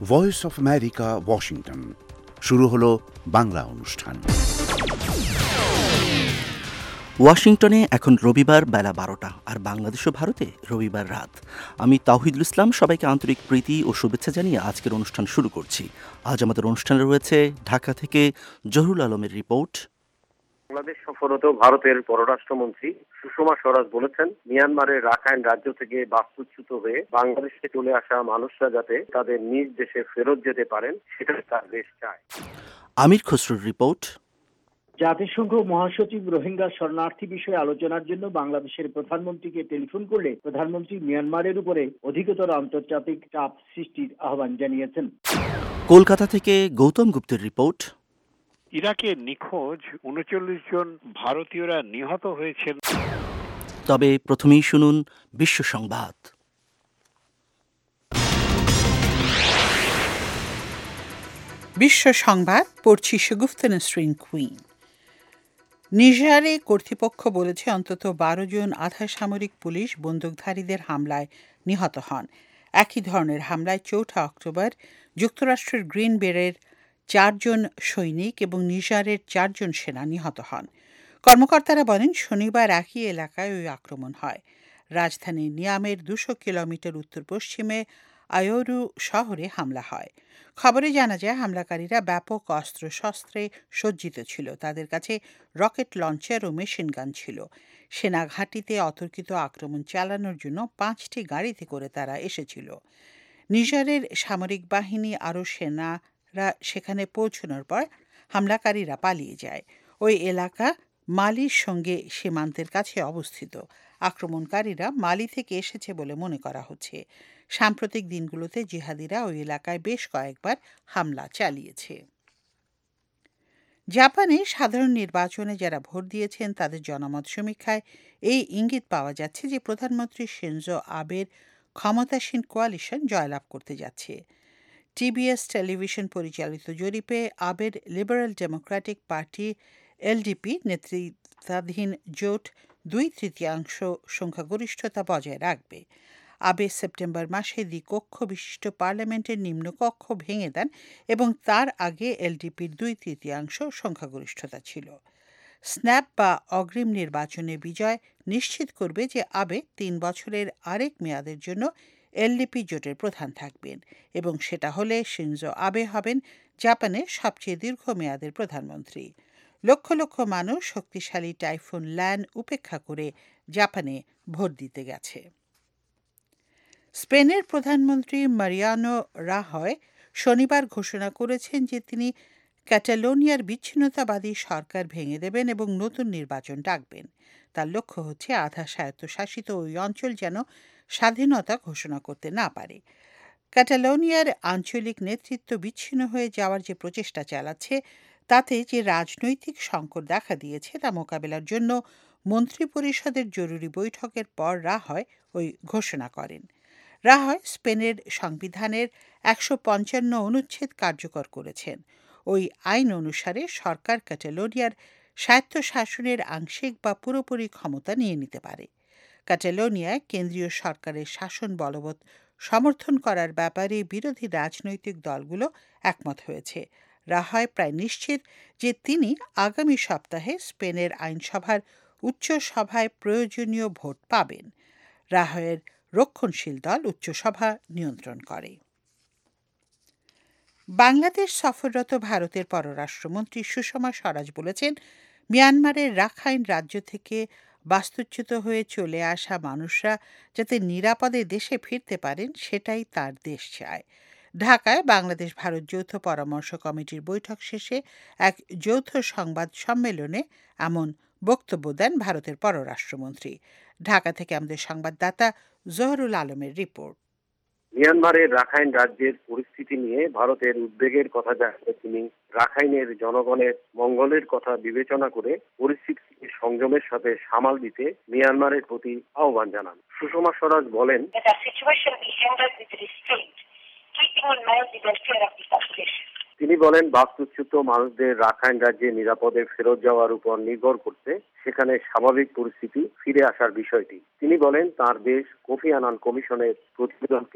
Voice of America, Washington. শুরু হলো বাংলা অনুষ্ঠান। ওয়াশিংটনে এখন রবিবার বেলা 12টা, আর বাংলাদেশ ও ভারতে রবিবার রাত। আমি তাওহিদুল ইসলাম সবাইকে আন্তরিক প্রীতি ও শুভেচ্ছা জানিয়ে আজকের অনুষ্ঠান শুরু করছি। আজ আমাদের অনুষ্ঠানে রয়েছে ঢাকা থেকে জহুরুল আলমের রিপোর্ট। বাংলাদেশ সফররত ভারতের পররাষ্ট্রমন্ত্রী সুষমা স্বরাজ বলেছেন, মিয়ানমারের রাখাইন রাজ্য থেকে বাস্তুচ্যুত হয়ে বাংলাদেশে চলে আসা মানুষরা যাতে তাদের নিজ দেশে ফেরত যেতে পারেন, সেটা তার দেশ চায়। আমির খসরুর রিপোর্ট। জাতিসংঘ মহাসচিব রোহিঙ্গা শরণার্থী বিষয়ে আলোচনার জন্য বাংলাদেশের প্রধানমন্ত্রীকে টেলিফোন করলে প্রধানমন্ত্রী মিয়ানমারের উপরে অধিকতর আন্তর্জাতিক চাপ সৃষ্টির আহ্বান জানিয়েছেন। কলকাতা থেকে গৌতম গুপ্তের রিপোর্ট। ইরাকে নিখোঁজ ৩৯ জন ভারতীয়রা নিহত হয়েছেন। তবে প্রথমেই শুনুন বিশ্ব সংবাদ। বিশ্ব সংবাদ পড়ছি সুগুফতা নসরিন কুইন। নিজারে কর্তৃপক্ষ বলেছে অন্তত 12 জন আধা সামরিক পুলিশ বন্দুকধারীদের হামলায় নিহত হন। একই ধরনের হামলায় ৪ অক্টোবর যুক্তরাষ্ট্রের গ্রিন বেরের 4 জন সৈনিক এবং নিজারের 4 জন সেনা নিহত হন। কর্মকর্তারা বলেন, শনিবার একই এলাকায় ওই আক্রমণ হয়। রাজধানী নিয়ামের 200 কিলোমিটার উত্তর পশ্চিমে আয়োরু শহরে হামলা হয়। খবরে জানা যায়, হামলাকারীরা ব্যাপক অস্ত্রশস্ত্রে সজ্জিত ছিল। তাদের কাছে রকেট লঞ্চার ও মেশিন গান ছিল। সেনা ঘাঁটিতে অতর্কিত আক্রমণ চালানোর জন্য 5টি গাড়িতে করে তারা এসেছিল। নিজারের সামরিক বাহিনী আরও সেনারা সেখানে পৌঁছানোর পর হামলাকারীরা পালিয়ে যায়। ওই এলাকা মালির সঙ্গে সীমান্তের কাছে অবস্থিত। আক্রমণকারীরা মালি থেকে এসেছে বলে মনে করা হচ্ছে। সাম্প্রতিক দিনগুলোতে জিহাদিরা ওই এলাকায় বেশ কয়েকবার হামলা চালিয়েছে। জাপানে সাধারণ নির্বাচনে যারা ভোট দিয়েছেন তাদের জনমত সমীক্ষায় এই ইঙ্গিত পাওয়া যাচ্ছে যে প্রধানমন্ত্রী শিনজো আবের ক্ষমতাসীন কোয়ালিশন জয়লাভ করতে যাচ্ছে। টিবিএস টেলিভিশন পরিচালিত জরিপে আবের লিবারেল ডেমোক্রেটিক পার্টি এলডিপি নেতৃত্বাধীন জোট 2/3 সংখ্যাগরিষ্ঠতা বজায় রাখবে। আবে সেপ্টেম্বর মাসে দ্বিকক্ষ বিশিষ্ট পার্লামেন্টের নিম্নকক্ষ ভেঙে দেন এবং তার আগে এলডিপির 2/3 সংখ্যাগরিষ্ঠতা ছিল। স্ন্যাপ বা অগ্রিম নির্বাচনে বিজয় নিশ্চিত করবে যে আবে 3 বছরের আরেক মেয়াদের জন্য এলডিপি জোটের প্রধান থাকবেন, এবং সেটা হলে শিনজো আবে হবেন জাপানের সবচেয়ে দীর্ঘমেয়াদের প্রধানমন্ত্রী। লক্ষ লক্ষ মানুষ শক্তিশালী টাইফুন ল্যান উপেক্ষা করে জাপানে ভোট দিতে গেছে। স্পেনের প্রধানমন্ত্রী মারিয়ানো রাহয় শনিবার ঘোষণা করেছেন যে তিনি ক্যাটালোনিয়ার বিচ্ছিন্নতাবাদী সরকার ভেঙে দেবেন এবং নতুন নির্বাচন ডাকবেন। তার লক্ষ্য হচ্ছে আধা স্বায়ত্তশাসিত ওই অঞ্চল যেন স্বাধীনতা ঘোষণা করতে না পারে। ক্যাটালোনিয়ার আঞ্চলিক নেতৃত্ব বিচ্ছিন্ন হয়ে যাওয়ার যে প্রচেষ্টা চালাচ্ছে, তাতে যে রাজনৈতিক সংকট দেখা দিয়েছে তা মোকাবেলার জন্য মন্ত্রিপরিষদের জরুরি বৈঠকের পর রাহয় ওই ঘোষণা করেন। রাহয় স্পেনের সংবিধানের 155 অনুচ্ছেদ কার্যকর করেছেন। ওই আইন অনুসারে সরকার ক্যাটালোনিয়ার স্বায়ত্তশাসনের আংশিক বা পুরোপুরি ক্ষমতা নিয়ে নিতে পারে। ক্যাটালোনিয়ায় কেন্দ্রীয় সরকারের শাসন বলবৎ সমর্থন করার ব্যাপারে বিরোধী রাজনৈতিক দলগুলো একমত হয়েছে। রাহয় প্রায় নিশ্চিত যে তিনি আগামী সপ্তাহে স্পেনের আইনসভার উচ্চ সভায় প্রয়োজনীয় ভোট পাবেন। রাহয়ের রক্ষণশীল দল উচ্চসভা নিয়ন্ত্রণ করে। বাংলাদেশ সফররত ভারতের পররাষ্ট্রমন্ত্রী সুষমা স্বরাজ বলেছেন, মিয়ানমারের রাখাইন রাজ্য থেকে বাস্তুচ্যুত হয়ে চলে আসা মানুষরা যাতে নিরাপদে দেশে ফিরতে পারেন, সেটাই তার দেশ চায়। ঢাকায় বাংলাদেশ ভারত যৌথ পরামর্শ কমিটির বৈঠক শেষে এক যৌথ সংবাদ সম্মেলনে এমন বক্তব্য দেন ভারতের পররাষ্ট্রমন্ত্রী। ঢাকা থেকে আমাদের সংবাদদাতা জহুরুল আলমের রিপোর্ট। মিয়ানমারের রাখাইন রাজ্যের পরিস্থিতি নিয়ে ভারতের উদ্বেগের কথা জানিয়ে তিনি রাখাইনের জনগণের মঙ্গলের কথা বিবেচনা করে পরিস্থিতিকে সংযমের সাথে সামাল দিতে মিয়ানমারের প্রতি আহ্বান জানান। সুষমা স্বরাজ বলেন, তিনি বলেন, বাস্তুচ্যুত মানুষদের রাখাইন রাজ্যে নিরাপদে ফেরত যাওয়ার উপর নির্ভর করছে সেখানে স্বাভাবিক পরিস্থিতি ফিরে আসার বিষয়টি। তিনি বলেন, তার দেশ কোফি আনান কমিশনের প্রতিবেদনকে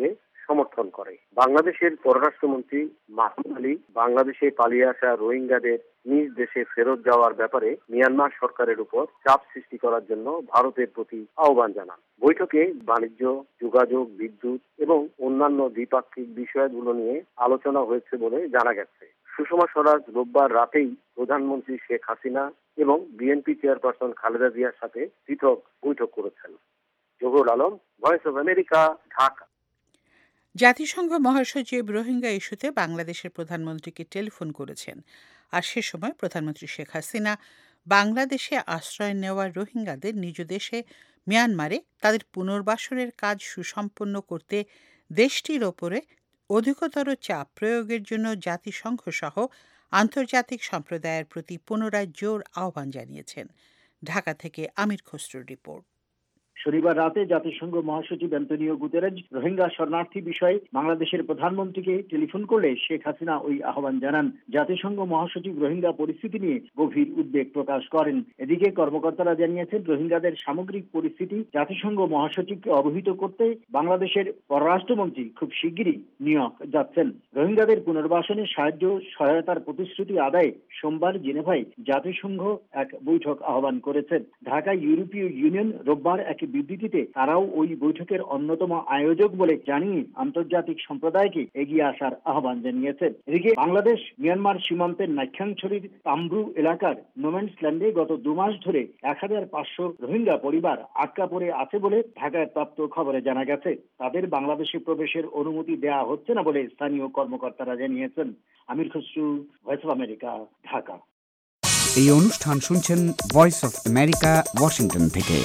সমর্থন করে। বাংলাদেশের পররাষ্ট্রমন্ত্রী মাহমুদ আলী বাংলাদেশে পালিয়ে আসা রোহিঙ্গাদের নিজ দেশে ফেরত যাওয়ার ব্যাপারে মিয়ানমার সরকারের উপর চাপ সৃষ্টি করার জন্য ভারতের প্রতি আহ্বান জানান। বৈঠকে বাণিজ্য, যোগাযোগ, বিদ্যুৎ এবং অন্যান্য দ্বিপাক্ষিক বিষয়গুলো নিয়ে আলোচনা হয়েছে বলে জানা গেছে। সুষমা স্বরাজ রোববার রাতেই প্রধানমন্ত্রী শেখ হাসিনা এবং বিএনপি চেয়ারপারসন খালেদা জিয়ার সাথে পৃথক বৈঠক করেছেন। Zahur Alam, Voice of America, Dhaka. জাতিসংঘ মহাসচিব রোহিঙ্গা ইস্যুতে বাংলাদেশের প্রধানমন্ত্রীকে টেলিফোন করেছেন। আর সে সময় প্রধানমন্ত্রী শেখ হাসিনা বাংলাদেশে আশ্রয় নেওয়া রোহিঙ্গাদের নিজ দেশে মিয়ানমারে তাদের পুনর্বাসনের কাজ সুসম্পন্ন করতে দেশটির ওপরে অধিকতর চাপ প্রয়োগের জন্য জাতিসংঘ সহ আন্তর্জাতিক সম্প্রদায়ের প্রতি পুনরায় জোর আহ্বান জানিয়েছেন। ঢাকা থেকে আমির খসরুর রিপোর্ট। শনিবার রাতে জাতিসংঘ মহাসচিব অ্যান্টনিও গুতেরেজ রোহিঙ্গা শরণার্থী বিষয়ে বাংলাদেশের প্রধানমন্ত্রীকে টেলিফোন করলে শেখ হাসিনা ওই আহ্বান জানান। জাতিসংঘ মহাসচিব রোহিঙ্গা পরিস্থিতি নিয়ে গভীর উদ্বেগ প্রকাশ করেন। এদিকে কর্মকর্তারা জানিয়েছেন, রোহিঙ্গাদের সামগ্রিক পরিস্থিতি জাতিসংঘ মহাসচিবকে অবহিত করতে বাংলাদেশের পররাষ্ট্রমন্ত্রী খুব শিগগিরই নিউ ইয়র্ক যাচ্ছেন। রোহিঙ্গাদের পুনর্বাসনে সহায়তার প্রতিশ্রুতি আদায়ে সোমবার জেনেভায় জাতিসংঘ এক বৈঠক আহ্বান করেছে। ঢাকায় ইউরোপীয় ইউনিয়ন রোববার এক বিবৃতিতে তারাও ওই বৈঠকের অন্যতম আয়োজক বলে জানিয়ে আন্তর্জাতিক সম্প্রদায়কে এগিয়ে আসার আহ্বান জানিয়েছে। এদিকে বাংলাদেশ মিয়ানমার সীমান্তের নাইক্ষ্যংছড়ির তাম্ব্রু এলাকার নোম্যান্স ল্যান্ডে গত 2 মাস ধরে 1500 রোহিঙ্গা পরিবার আটকা পড়ে আছে বলে ঢাকায় প্রাপ্ত খবরে জানা গেছে। তাদের বাংলাদেশে প্রবেশের অনুমতি দেওয়া হচ্ছে না বলে স্থানীয় কর্মকর্তারা জানিয়েছেন। Amir Khasru, Voice of America, Dhaka. এই অনুষ্ঠান শুনছেন ভয়েস অফ আমেরিকা, ওয়াশিংটন থেকে।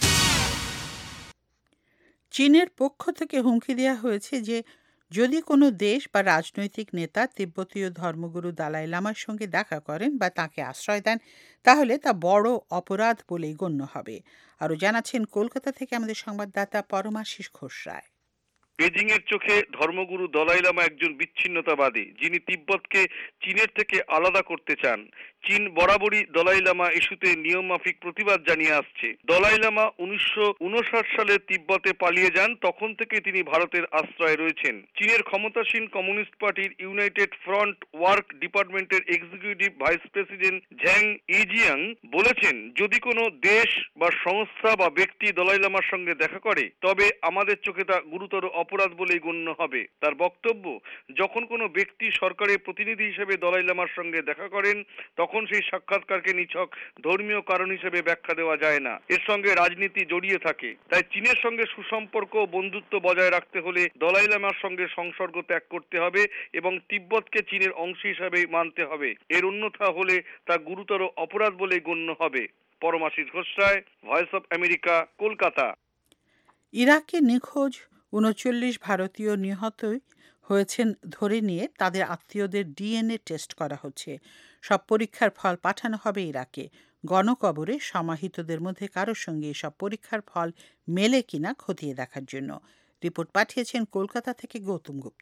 চীনের পক্ষ থেকে হুমকি দেওয়া হয়েছে যে যদি কোনো দেশ বা রাজনৈতিক নেতা তিব্বতীয় ধর্মগুরু দালাই লামার সঙ্গে দেখা করেন বা তাকে আশ্রয় দেন, তাহলে তা বড় অপরাধ বলেই গণ্য হবে। আরও জানাচ্ছেন কলকাতা থেকে আমাদের সংবাদদাতা পরমাশিস ঘোষ রায়। বেজিংয়ের চোখে ধর্মগুরু দলাই লামা একজন বিচ্ছিন্নতাবাদী, যিনি তিব্বতকে চীনের থেকে আলাদা করতে চান। চীন বরাবরই দলাই লামা ইস্যুতে নিয়মমাফিক প্রতিবাদ জানিয়ে আসছে। দলাই লামা 1959 সালে তিব্বতে পালিয়ে যান, তখন থেকে তিনি ভারতের আশ্রয়ে রয়েছেন। চীনের ক্ষমতাসীন কমিউনিস্ট পার্টির ইউনাইটেড ফ্রন্ট ওয়ার্ক ডিপার্টমেন্টের executive vice president Zhang Yijiang বলেছেন, যদি কোনো দেশ বা সংস্থা বা ব্যক্তি দলাই লামার সঙ্গে দেখা করে তবে আমাদের চোখে তা গুরুতর অপরাধ বলেই গণ্য হবে। তার বক্তব্য, যখন কোনো ব্যক্তি সরকারের প্রতিনিধি হিসেবে দলাই লামার সঙ্গে দেখা করেন তখন সেই সাক্ষাৎকারকে নিছক ধর্মীয় কারণ হিসেবে ব্যাখ্যা দেওয়া যায় না, এর সঙ্গে রাজনীতি জড়িয়ে থাকে। তাই চীনের সঙ্গে সুসম্পর্ক ও বন্ধুত্ব বজায় রাখতে হলে দলাই লামার সঙ্গে সংসর্গ ত্যাগ করতে হবে এবং তিব্বতকে চীনের অংশ হিসাবে মানতে হবে। এর অন্যথা হলে তা গুরুতর অপরাধ বলে গণ্য হবে। Paramashis Ghosh Roy, Voice of America, Kolkata. ইরাকে নিখোঁজ 39 ভারতীয় নিহত হয়েছেন ধরে নিয়ে তাদের আত্মীয়দের ডিএনএ টেস্ট করা হচ্ছে। সব পরীক্ষার ফল পাঠানো হবে ইরাকে। গণকবরে সমাহিতদের মধ্যে কারোর সঙ্গে এসব পরীক্ষার ফল মেলে কিনা খতিয়ে দেখার জন্য। রিপোর্ট পাঠিয়েছেন কলকাতা থেকে গৌতম গুপ্ত।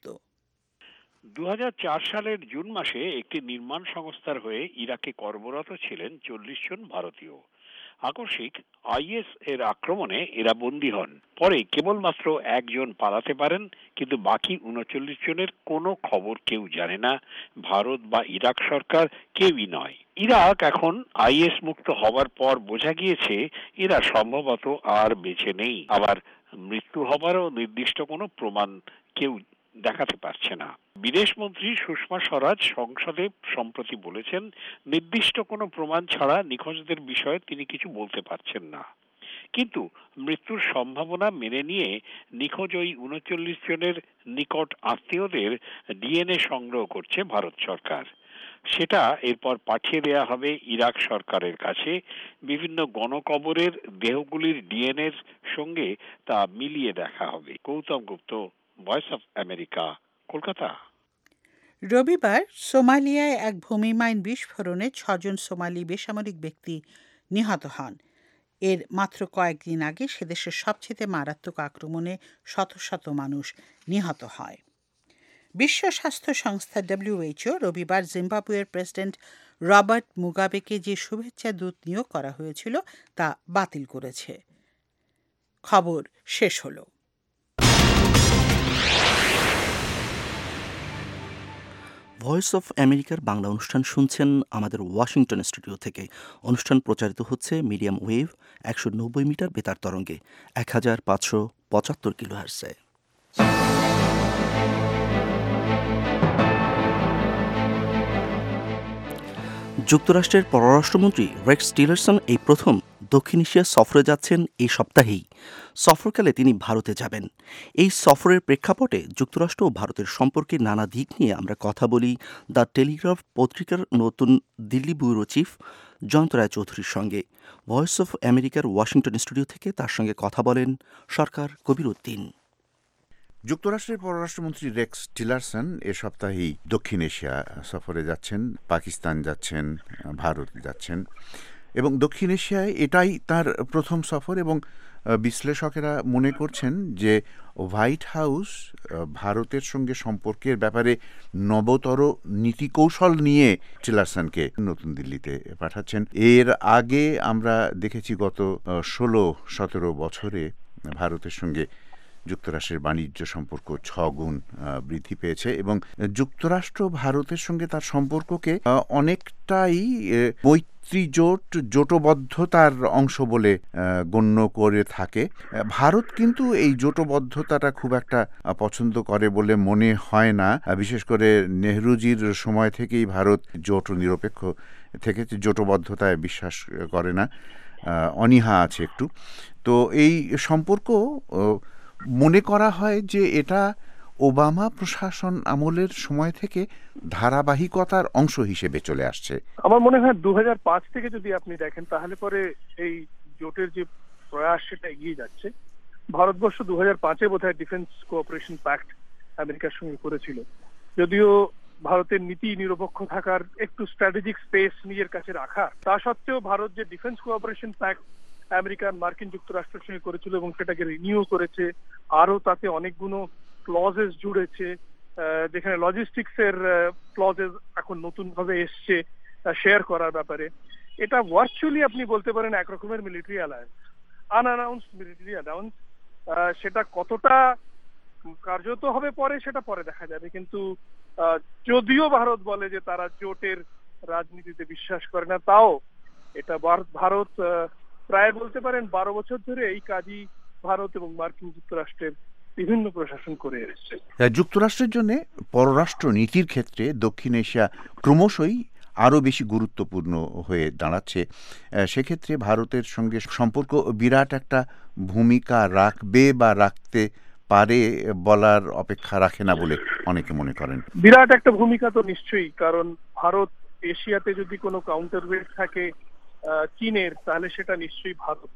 2004 সালের জুন মাসে একটি নির্মাণ সংস্থার হয়ে ইরাকে কর্মরত ছিলেন 40 জন ভারতীয়। আকস্মিক আইএস এর আক্রমণে এরা বন্দী হন। পরে কেবলমাত্র একজন পালাতে পারেন, কিন্তু বাকি 39 জনের কোনো খবর কেউ জানে না। ভারত বা ইরাক সরকার কেউই নয়। ইরাক এখন আইএস মুক্ত হওয়ার পর বোঝা গিয়েছে এরা সম্ভবত আর বেঁচে নেই। আবার মৃত্যু হবারও নির্দিষ্ট কোনো প্রমাণ কেউ দেখাতে পারছে না। বিদেশমন্ত্রী সুষমা স্বরাজ সংসদে সম্প্রতি বলেছেন, নির্দিষ্ট কোনো প্রমাণ ছাড়া নিখোঁজদের বিষয়ে তিনি কিছু বলতে পারছেন না। কিন্তু মৃত্যুর সম্ভাবনা মেনে নিয়ে নিখোঁজ ওই 39 জনের নিকট আত্মীয়দের ডিএনএ সংগ্রহ করছে ভারত সরকার। সেটা এরপর পাঠিয়ে দেয়া হবে ইরাক সরকারের কাছে। বিভিন্ন গণকবরের দেহগুলির ডিএনএর সঙ্গে তা মিলিয়ে দেখা হবে। Gautam Gupta, Voice of America, Kolkata. রবিবার সোমালিয়ায় এক ভূমিমাইন বিস্ফোরণে 6 জন সোমালি বেসামরিক ব্যক্তি নিহত হন। এর মাত্র কয়েকদিন আগে সেদেশের সবচেয়ে মারাত্মক আক্রমণে শত শত মানুষ নিহত হয়। বিশ্ব স্বাস্থ্য সংস্থা WHO রবিবার জিম্বাবুয়ের প্রেসিডেন্ট রবার্ট মুগাবেকে যে শুভেচ্ছা দূত নিয়োগ করা হয়েছিল তা বাতিল করেছে। খবর শেষ হলো। ভয়েস অফ আমেরিকার বাংলা অনুষ্ঠান শুনছেন আমাদের ওয়াশিংটন স্টুডিও থেকে। অনুষ্ঠান প্রচারিত হচ্ছে মিডিয়াম ওয়েভ 190 মিটার বেতার তরঙ্গে 1575 কিলোহার্টজে। যুক্তরাষ্ট্রের পররাষ্ট্রমন্ত্রী রেক্স টিলারসন এই প্রথম দক্ষিণ এশিয়া সফরে যাচ্ছেন এই সপ্তাহেই। সফরকালে তিনি ভারতে যাবেন। এই সফরের প্রেক্ষাপটে যুক্তরাষ্ট্র ও ভারতের সম্পর্কের নানা দিক নিয়ে আমরা কথা বলি দ্য টেলিগ্রাফ পত্রিকার নতুন দিল্লি ব্যুরো চিফ জয়ন্ত রায় চৌধুরীর সঙ্গে। ভয়েস অফ আমেরিকার ওয়াশিংটন স্টুডিও থেকে তার সঙ্গে কথা বলেন সরকার কবির উদ্দিন। যুক্তরাষ্ট্রের পররাষ্ট্রমন্ত্রী রেক্স টিলারসন এ সপ্তাহেই দক্ষিণ এশিয়া সফরে যাচ্ছেন, পাকিস্তান যাচ্ছেন, ভারত যাচ্ছেন এবং দক্ষিণ এশিয়ায় এটাই তার প্রথম সফর এবং বিশ্লেষকেরা মনে করছেন যে হোয়াইট হাউস ভারতের সঙ্গে সম্পর্কের ব্যাপারে নবতর নীতিকৌশল নিয়ে টিলারসনকে নতুন দিল্লিতে পাঠাচ্ছেন। এর আগে আমরা দেখেছি গত 16-17 বছরে ভারতের সঙ্গে যুক্তরাষ্ট্রের বাণিজ্য সম্পর্ক 6 গুণ বৃদ্ধি পেয়েছে এবং যুক্তরাষ্ট্র ভারতের সঙ্গে তার সম্পর্ককে অনেকটাই মৈত্রী জোটবদ্ধতার অংশ বলে গণ্য করে থাকে। ভারত কিন্তু এই জোটবদ্ধতাটা খুব একটা পছন্দ করে বলে মনে হয় না। বিশেষ করে নেহরুজির সময় থেকেই ভারত জোট নিরপেক্ষ থেকে জোটবদ্ধতায় বিশ্বাস করে না, অনীহা আছে একটু। তো এই সম্পর্ক মনে করা হয় যে এটা ওবামা প্রশাসন আমলের সময় থেকে ধারাবাহিকতার অংশ হিসেবে চলে আসছে। আমার মনে হয় 2005 থেকে যদি আপনি দেখেন তাহলে পরে এই জোটের যে প্রয়াস সেটা এগিয়ে যাচ্ছে। ভারতবর্ষ 2005-এ বোধহয় ডিফেন্স কোঅপারেশন প্যাক্ট আমেরিকার সঙ্গে করেছিল, যদিও ভারতের নীতি নিরপেক্ষ থাকার একটু স্ট্র্যাটেজিক স্পেস নিজের কাছে রাখা, তা সত্ত্বেও ভারত যে ডিফেন্স কোঅপারেশন প্যাক্ট আমেরিকান মার্কিন যুক্তরাষ্ট্রের সঙ্গে করেছিল এবং সেটাকে রিনিউ করেছে, আরো তাতে অনেকগুলো ক্লজেস জুড়েছে, যেখানে লজিস্টিক্স এর ক্লজেস এখন নতুন ভাবে এসছে শেয়ার করার ব্যাপারে। এটা ভার্চুয়ালি আপনি বলতে পারেন একরকমের military alliance, unannounced military alliance. সেটা কতটা কার্যত হবে পরে সেটা পরে দেখা যাবে, কিন্তু যদিও ভারত বলে যে তারা জোটের রাজনীতিতে বিশ্বাস করে না, তাও এটা ভারত প্রায় বলতে পারেন 12 বছর ধরে এই কাজই ভারত এবং মার্কিন যুক্তরাষ্ট্রের বিভিন্ন প্রশাসন করে এসেছে। যুক্তরাষ্ট্রের জন্য পররাষ্ট্র নীতির ক্ষেত্রে দক্ষিণ এশিয়া ক্রমশই আরও বেশি গুরুত্বপূর্ণ হয়ে দাঁড়াচ্ছে। সেক্ষেত্রে ভারতের সঙ্গে সম্পর্ক বিরাট একটা ভূমিকা রাখবে বা রাখতে পারে বলার অপেক্ষা রাখে না বলে অনেকে মনে করেন। বিরাট একটা ভূমিকা তো নিশ্চয়ই, কারণ ভারত এশিয়াতে যদি কোনো কাউন্টারওয়েট থাকে চীনের, তাহলে সেটা নিশ্চয়ই ভারত,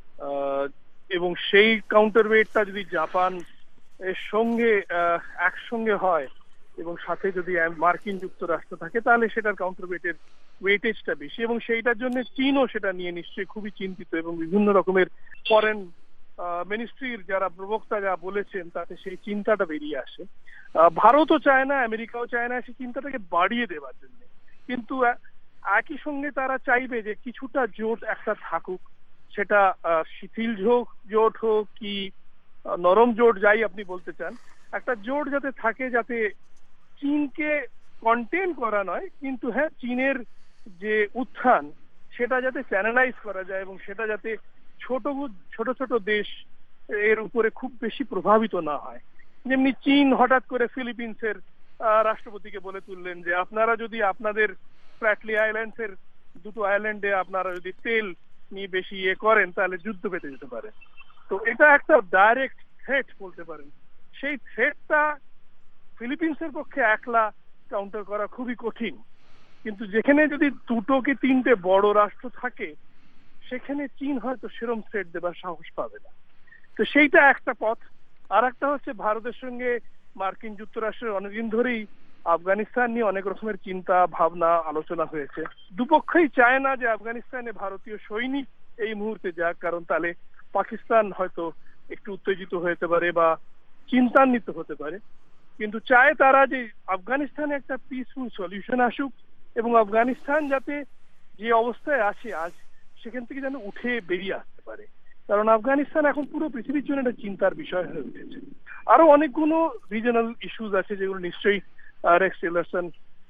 এবং সেই কাউন্টারওয়েটটা যদি জাপান এর সঙ্গে একসঙ্গে হয় এবং সাথে যদি মার্কিন যুক্তরাষ্ট্র থাকে, তাহলে সেটার কাউন্টারওয়েটের ওয়েটেজটা বেশি, এবং সেইটার জন্য চীনও সেটা নিয়ে নিশ্চয়ই খুবই চিন্তিত এবং বিভিন্ন রকমের ফরেন মিনিস্ট্রির যারা প্রবক্তা যা বলেছেন তাতে সেই চিন্তাটা বেরিয়ে আসে। ভারতও চায় না, আমেরিকাও চায় না সেই চিন্তাটাকে বাড়িয়ে দেওয়ার জন্য, কিন্তু একই সঙ্গে তারা চাইবে যে কিছুটা জোট একটা থাকুক, সেটা শিথিল জোট হোক কি নরম জোট যাই আপনি বলতে চান, একটা জোট যাতে থাকে, যাতে চীনকে কন্টেন করা নয়, কিন্তু হ্যাঁ চীনের যে উত্থান সেটা যাতে চ্যানেলাইজ করা যায় এবং সেটা যাতে ছোট ছোট দেশ এর উপরে খুব বেশি প্রভাবিত না হয়। যেমনি চীন হঠাৎ করে ফিলিপিন্সের রাষ্ট্রপতিকে বলে তুললেন যে আপনারা যদি আপনাদের স্প্র্যাটলি আইল্যান্ডস এর 2টো আইল্যান্ডে আপনারা যদি তেল নিয়ে বেশি করেন তাহলে যুদ্ধ পেতে যেতে পারে। তো এটা একটা ডাইরেক্ট থ্রেট বলতে পারেন। সেই থ্রেটটা ফিলিপিন্সের পক্ষে একলা কাউন্টার করা খুবই কঠিন, কিন্তু যেখানে যদি 2টো কি 3টে বড় রাষ্ট্র থাকে সেখানে চীন হয়তো সেরম থ্রেট দেবার সাহস পাবে না। তো সেইটা একটা পথ। আর একটা হচ্ছে ভারতের সঙ্গে মার্কিন যুক্তরাষ্ট্রের অনেকদিন ধরেই আফগানিস্তান নিয়ে অনেক রকমের চিন্তা ভাবনা আলোচনা হয়েছে। দুপক্ষই চায় না যে আফগানিস্তানে ভারতীয় সৈনিক এই মুহূর্তে যাক, কারণ তাহলে পাকিস্তান হয়তো একটু উত্তেজিত হতে পারে বা চিন্তান্বিত হতে পারে, কিন্তু চায় তারা যে আফগানিস্তানে একটা পিসফুল সলিউশন আসুক এবং আফগানিস্তান যাতে যে অবস্থায় আছে আজ সেখান থেকে যেন উঠে বেরিয়ে আসতে পারে, কারণ আফগানিস্তান এখন পুরো পৃথিবীর জন্য একটা চিন্তার বিষয় হয়ে উঠেছে। আরো অনেকগুলো রিজনাল ইস্যুজ আছে যেগুলো নিশ্চয়ই রেক্স টিলারসন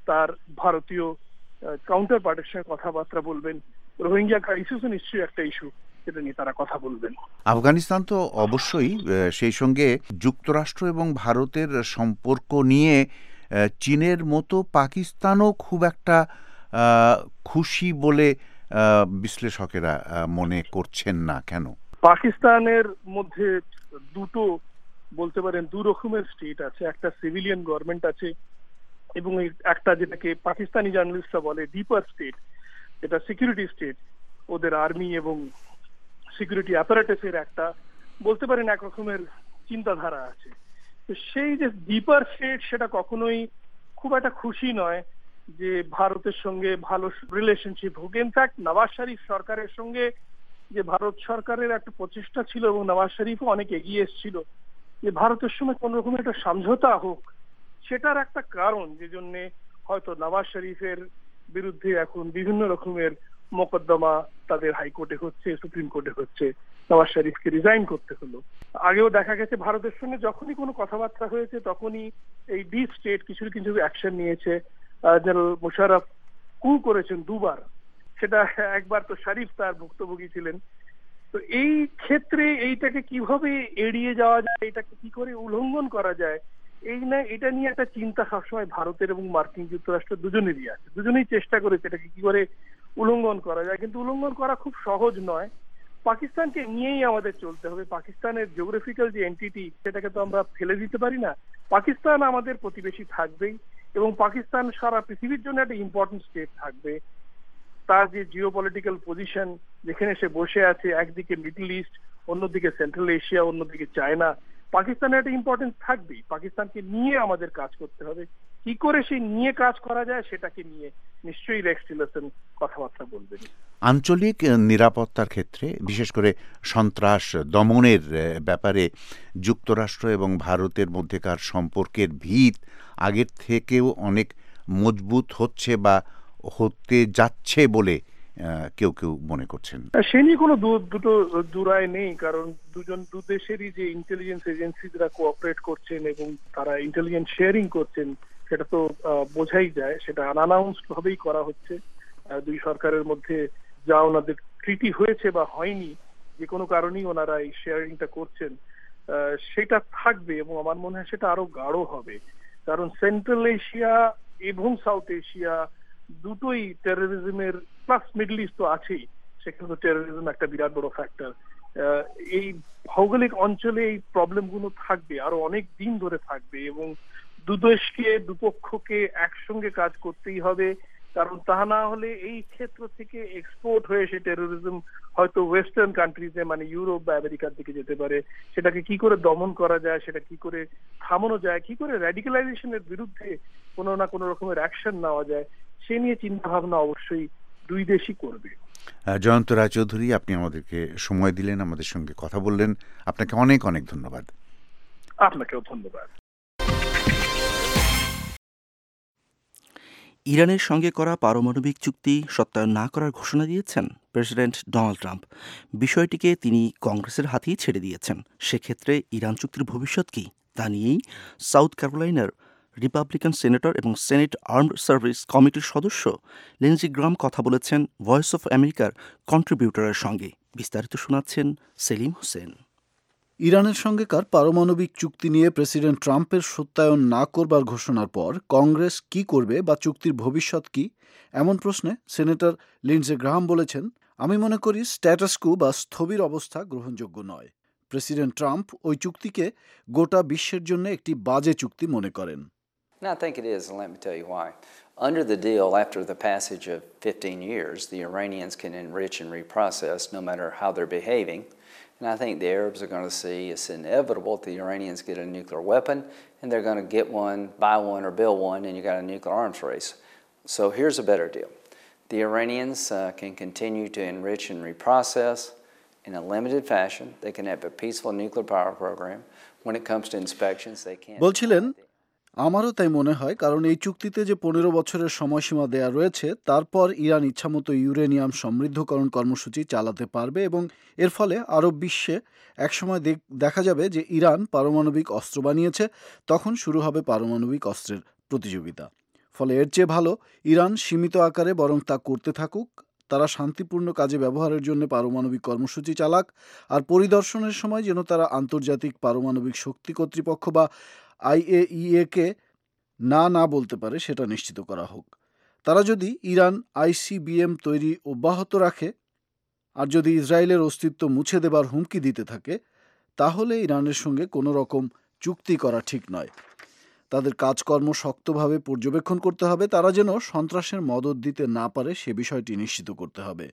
তার ভারতীয় কাউন্টার পার্টির সঙ্গে কথাবার্তা বলবেন। রোহিঙ্গা ইস্যু নিশ্চয়ই একটা ইস্যু, সেটা নিয়ে তারা কথা বলবেন। আফগানিস্তান তো অবশ্যই, সেই সঙ্গে যুক্তরাষ্ট্র এবং ভারতের সম্পর্ক নিয়ে চীনের মতো পাকিস্তানও খুব একটা খুশি বলে বিশ্লেষকেরা মনে করছেন না। কেন? পাকিস্তানের মধ্যে দুটো বলতে পারেন দু রকমের স্টেট আছে, একটা সিভিলিয়ান গভর্নমেন্ট আছে এবং একটা যেটাকে পাকিস্তানি জার্নালিস্টরা বলে ডিপার স্টেট, যেটা সিকিউরিটি স্টেট। ওদের আর্মি এবং সিকিউরিটি অ্যাপারেটাসের একটা বলতে পারেন এক রকমের চিন্তাধারা আছে। তো সেই যে ডিপার স্টেট সেটা কখনোই খুব একটা খুশি নয় যে ভারতের সঙ্গে ভালো রিলেশনশিপ হোক। ইনফ্যাক্ট নওয়াজ শরীফ সরকারের সঙ্গে যে ভারত সরকারের একটা প্রচেষ্টা ছিল এবং নওয়াজ শরীফও অনেক এগিয়ে এসেছিল যে ভারতের সঙ্গে কোন রকম একটা সমঝোতা হোক, সেটার একটা কারণ যে জন্যে হয়তো নওয়াজ শরীফের বিরুদ্ধে এখন বিভিন্ন রকমের মোকদ্দমা তাদের হাইকোর্টে হচ্ছে, সুপ্রিম কোর্টে হচ্ছে, নওয়াজ শরীফকে রিজাইন করতে হলো। আগেও দেখা গেছে ভারতের সঙ্গে যখনই কোনো কথাবার্তা হয়েছে তখনই এই ডিপ স্টেট কিছু কিছু অ্যাকশন নিয়েছে। জেনারেল মুশারফ কু করেছেন দুবার, সেটা একবার তো শরীফ তার ভুক্তভোগী ছিলেন। তো এই ক্ষেত্রে এইটাকে কিভাবে এড়িয়ে যাওয়া যায়, এটাকে কি করে উল্লঙ্ঘন করা যায়, এটা নিয়ে একটা চিন্তা সবসময় ভারতের এবং মার্কিন যুক্তরাষ্ট্র দুজনেরই আছে। দুজনেই চেষ্টা করেছে এটাকে কি করে উল্লঙ্ঘন করা যায়, কিন্তু উল্লঙ্ঘন করা খুব সহজ নয়। পাকিস্তানকে নিয়েই আমাদের চলতে হবে। পাকিস্তানের জিওগ্রাফিক্যাল যে এন্টিটি সেটাকে তো আমরা ফেলে দিতে পারি না। পাকিস্তান আমাদের প্রতিবেশী থাকবেই এবং পাকিস্তান সারা পৃথিবীর জন্য একটা ইম্পর্টেন্ট স্টেট থাকবে। তার যে জিওপলিটিক্যাল পজিশন, যেখানে সে বসে আছে, একদিকে মিডল ইস্ট, অন্যদিকে সেন্ট্রাল এশিয়া, অন্যদিকে চায়না, পাকিস্তানের একটা ইম্পর্টেন্স থাকবেই। পাকিস্তানকে নিয়ে আমাদের কাজ করতে হবে। কি করে সেই নিয়ে কাজ করা যায় সেটাকে নিয়ে নিশ্চয়ই রেক্স টিলারসন কথাবার্তা বলবেন। আঞ্চলিক নিরাপত্তার ক্ষেত্রে বিশেষ করে সন্ত্রাস দমনের ব্যাপারে যুক্তরাষ্ট্র এবং ভারতের মধ্যেকার সম্পর্কের ভিত আগের থেকেও অনেক মজবুত হচ্ছে বা হতে যাচ্ছে বলে কেউ কেউ মনে করছেন। সে নিয়ে কোনো দুটো দুরায় নেই, কারণ দু দেশেরই যে ইন্টেলিজেন্স এজেন্সিরা কোঅপারেট করছেন এবং তারা ইন্টেলিজেন্স শেয়ারিং করছেন সেটা তো বোঝাই যায়। সেটা আনআনাউন্সড ভাবেই করা হচ্ছে। দুই সরকারের মধ্যে যা ওনাদের ট্রিটি হয়েছে বা হয়নি, যে কোনো কারণেই ওনারা এই শেয়ারিংটা করছেন, সেটা থাকবে এবং আমার মনে হয় সেটা আরো গাঢ় হবে। কারণ সেন্ট্রাল এশিয়া এবং সাউথ এশিয়া দুটোই টেরোরিজমের, প্লাস মিডল ইস্ট তো আছেই, সেখানে তো টেরোরিজম একটা বিরাট বড় ফ্যাক্টর। এই ভৌগোলিক অঞ্চলে এই প্রবলেমগুলো থাকবে, আরো অনেক দিন ধরে থাকবে এবং দুদেশকে দুপক্ষকে একসঙ্গে কাজ করতেই হবে। কারণ তা না হলে এই ক্ষেত্র থেকে এক্সপোর্ট হয়ে সে টেরোরিজম হয়তো ওয়েস্টার্ন কান্ট্রিজে মানে ইউরোপ বা আমেরিকার দিকে যেতে পারে। সেটাকে কি করে দমন করা যায়, সেটা কি করে থামানো যায়, কি করে র্যাডিক্যালাইজেশনের বিরুদ্ধে কোনো না কোনো রকমের অ্যাকশন নেওয়া যায়, সে নিয়ে চিন্তা ভাবনা অবশ্যই দুই দেশই করবে। জয়ন্ত রায়চৌধুরী, আপনি আমাদেরকে সময় দিলেন, আমাদের সঙ্গে কথা বললেন, আপনাকে অনেক অনেক ধন্যবাদ। আপনাকেও ধন্যবাদ। ইরানের সঙ্গে করা পারমাণবিক চুক্তি সত্যায়ন না করার ঘোষণা দিয়েছেন প্রেসিডেন্ট ডোনাল্ড ট্রাম্প। বিষয়টিকে তিনি কংগ্রেসের হাতেই ছেড়ে দিয়েছেন। সেক্ষেত্রে ইরান চুক্তির ভবিষ্যৎ কী তা নিয়েই সাউথ ক্যারোলাইনার রিপাবলিকান সেনেটর এবং সেনেট আর্মড সার্ভিস কমিটির সদস্য লিন্ডসে গ্রাহাম কথা বলেছেন ভয়েস অফ আমেরিকার কন্ট্রিবিউটরের সঙ্গে। বিস্তারিত শোনাচ্ছেন সেলিম হোসেন। ইরানের সঙ্গেকার পারমাণবিক চুক্তি নিয়ে প্রেসিডেন্ট ট্রাম্পের সত্যায়ন না করবার ঘোষণার পর কংগ্রেস কি করবে বা চুক্তির ভবিষ্যৎ কি, এমন প্রশ্নে সেনেটর লিন্ডসে গ্রাহাম বলেছেন, আমি মনে করি স্ট্যাটাস কো বা স্থবির অবস্থা গ্রহণযোগ্য নয়। প্রেসিডেন্ট ট্রাম্প ওই চুক্তিকে গোটা বিশ্বের জন্য একটি বাজে চুক্তি মনে করেন। No, I think it is, and let me tell you why. Under the deal, after the passage of 15 years, the Iranians can enrich and reprocess no matter how they're behaving. And I think the Arabs are going to see it's inevitable that the Iranians get a nuclear weapon, and they're going to get one, buy one, or build one, and you got a nuclear arms race. So here's a better deal. The Iranians can continue to enrich and reprocess in a limited fashion. They can have a peaceful nuclear power program. When it comes to inspections, they can't. বলছিলেন, আমারও তাই মনে হয়, কারণ এই চুক্তিতে যে 15 বছরের সময়সীমা দেয়া রয়েছে, তারপর ইরান ইচ্ছামতো ইউরেনিয়াম সমৃদ্ধকরণ কর্মসূচি চালাতে পারবে এবং এর ফলে আরব বিশ্বে একসময় দেখা যাবে যে ইরান পারমাণবিক অস্ত্র বানিয়েছে, তখন শুরু হবে পারমাণবিক অস্ত্রের প্রতিযোগিতা। ফলে এর চেয়ে ভালো ইরান সীমিত আকারে বরং তা করতে থাকুক। তারা শান্তিপূর্ণ কাজে ব্যবহারের জন্য পারমাণবিক কর্মসূচি চালাক, আর পরিদর্শনের সময় যেন তারা আন্তর্জাতিক পারমাণবিক শক্তি কর্তৃপক্ষ বা IAEA-কে না বলতে পারে, সেটা নিশ্চিত করা হোক। তারা যদি ইরান ICBM তৈরি অব্যাহত রাখে আর যদি ইসরায়েলের অস্তিত্ব মুছে দেবার হুমকি দিতে থাকে, তাহলে ইরানের সঙ্গে কোনো রকম চুক্তি করা ঠিক নয়। তাদের কাজকর্ম শক্তভাবে পর্যবেক্ষণ করতে হবে, তারা যেন সন্ত্রাসের মদদ দিতে না পারে সে বিষয়টি নিশ্চিত করতে হবে।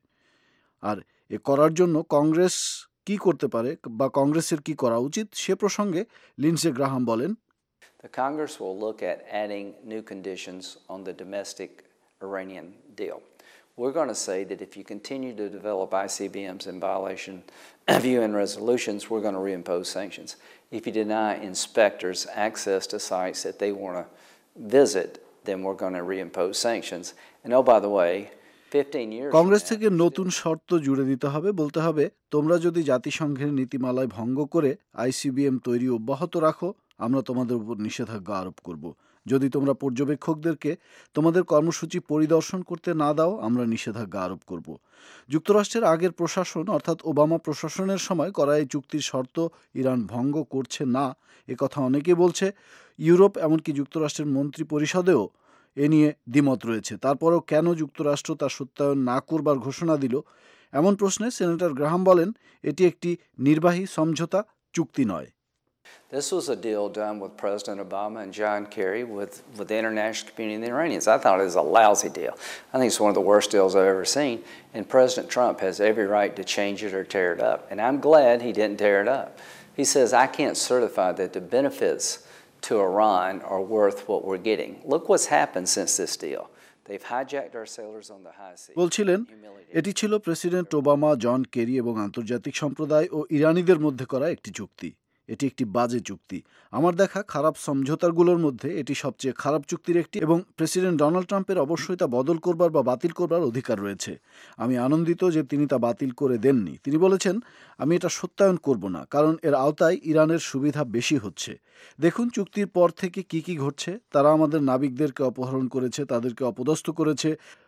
আর এ করার জন্য কংগ্রেস কি করতে পারে বা কংগ্রেসের কি করা উচিত সে প্রসঙ্গে লিন্ডসে গ্রাহাম বলেন, The Congress will look at adding new conditions on the domestic Iranian deal. We're going to say that if you continue to develop ICBMs in violation of UN resolutions, we're going to reimpose sanctions. If you deny inspectors access to sites that they want to visit, then we're going to reimpose sanctions. And oh, by the way, 15 years Congress থেকে নতুন শর্ত জুড়ে দিতে হবে, বলতে হবে তোমরা যদি জাতিসংঘের নীতিমালায় ভঙ্গ করে ICBM তৈরি অব্যাহত রাখো, আমরা তোমাদের উপর নিষেধাজ্ঞা আরোপ করব। যদি তোমরা পর্যবেক্ষকদেরকে তোমাদের কর্মসূচি পরিদর্শন করতে না দাও, আমরা নিষেধাজ্ঞা আরোপ করব। যুক্তরাষ্ট্রের আগের প্রশাসন অর্থাৎ ওবামা প্রশাসনের সময় করা এই চুক্তির শর্ত ইরান ভঙ্গ করছে না, একথা অনেকে বলছে। ইউরোপ এমনকি যুক্তরাষ্ট্রের মন্ত্রী পরিষদেও এ নিয়ে দ্বিমত রয়েছে। তারপরেও কেন যুক্তরাষ্ট্র তার সত্যায়ন না করবার ঘোষণা দিল, এমন প্রশ্নে সেনেটর গ্রাহাম বলেন, এটি একটি নির্বাহী সমঝোতা, চুক্তি নয়। This was a deal done with President Obama and John Kerry with the international community and the Iranians. I thought it was a lousy deal. I think it's one of the worst deals I've ever seen, and President Trump has every right to change it or tear it up, and I'm glad he didn't tear it up. He says, I can't certify that the benefits to Iran are worth what we're getting. Look what's happened since this deal. They've hijacked our sailors on the high sea. বলছিলেন, এটি ছিল president Obama, John Kerry এবং আন্তর্জাতিক সম্প্রদায় ও ইরানিদের মধ্যে করা একটি চুক্তি। এটি একটি বাজে চুক্তি। আমার দেখা খারাপ সমঝোতাগুলোর মধ্যে এটি সবচেয়ে খারাপ চুক্তির একটি, এবং প্রেসিডেন্ট ডোনাল্ড ট্রাম্পের অবশ্যই তা বদল করবার বা বাতিল করবার অধিকার রয়েছে। আমি আনন্দিত যে তিনি তা বাতিল করে দেননি। তিনি বলেছেন, আমি এটা সত্যায়ন করব না, কারণ এর আওতায় ইরানের সুবিধা বেশি হচ্ছে। দেখুন চুক্তির পর থেকে কি ঘটছে। তারা আমাদের নাবিকদেরকে অপহরণ করেছে, তাদেরকে অপদস্থ করেছে।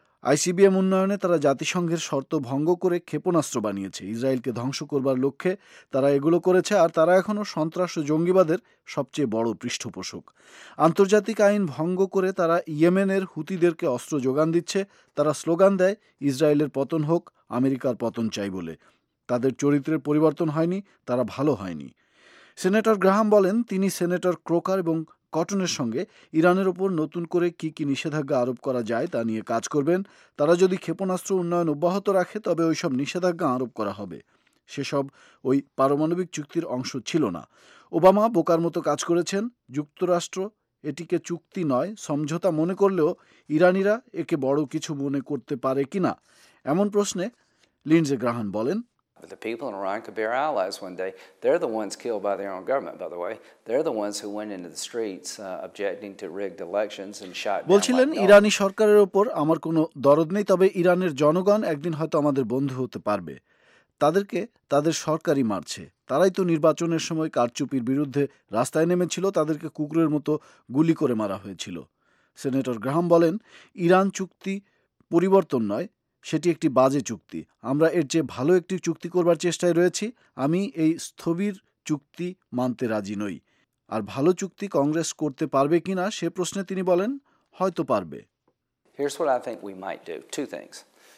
ICBM উন্নয়নে তারা জাতিসংঘের শর্ত ভঙ্গ করে ক্ষেপণাস্ত্র বানিয়েছে। ইসরায়েলকে ধ্বংস করবার লক্ষ্যে তারা এগুলো করেছে, আর তারা এখনও সন্ত্রাস ও জঙ্গিবাদের সবচেয়ে বড় পৃষ্ঠপোষক। আন্তর্জাতিক আইন ভঙ্গ করে তারা ইয়েমেনের হুতিদেরকে অস্ত্র যোগান দিচ্ছে। তারা স্লোগান দেয়, ইসরায়েলের পতন হোক, আমেরিকার পতন চাই বলে। তাদের চরিত্রের পরিবর্তন হয়নি, তারা ভালো হয়নি। সেনেটর গ্রাহাম বলেন, তিনি সেনেটর ক্রোকার এবং কটনের সঙ্গে ইরানের ওপর নতুন করে কি নিষেধাজ্ঞা আরোপ করা যায় তা নিয়ে কাজ করবেন। তারা যদি ক্ষেপণাস্ত্র উন্নয়ন অব্যাহত রাখে, তবে ওইসব নিষেধাজ্ঞা আরোপ করা হবে। সেসব ওই পারমাণবিক চুক্তির অংশ ছিল না। ওবামা বোকার মতো কাজ করেছেন। যুক্তরাষ্ট্র এটিকে চুক্তি নয়, সমঝোতা মনে করলেও ইরানিরা একে বড় কিছু মনে করতে পারে কিনা, এমন প্রশ্নে লিন্ডসে গ্রাহাম বলেন, The people in Iran could be our allies one day. They're the ones killed by their own government, by the way. They're the ones who went into the streets objecting to rigged elections and shot down. বলছিলেন, ইরানি সরকারের ওপর আমার কোনো দরদ নেই, তবে ইরানের জনগণ একদিন হয়তো আমাদের বন্ধু হতে পারবে। তাদেরকে তাদের সরকারই মারছে। তারাই তো নির্বাচনের সময় কারচুপির বিরুদ্ধে রাস্তায় নেমেছিল, তাদেরকে কুকুরের মতো গুলি করে মারা হয়েছিল। সেনেটর গ্রাহাম বলেন, ইরান চুক্তি পরিবর্তন নয়, সেটি একটি বাজে চুক্তি। আমরা এর চেয়ে ভালো একটি চুক্তি করবার চেষ্টায় রয়েছি। আমি এই স্থবির চুক্তি মানতে রাজি নই। আর ভালো চুক্তি কংগ্রেস করতে পারবে কিনা সে প্রশ্নে তিনি বলেন, হয়তো পারবে। Here's what I think we might do. Two things.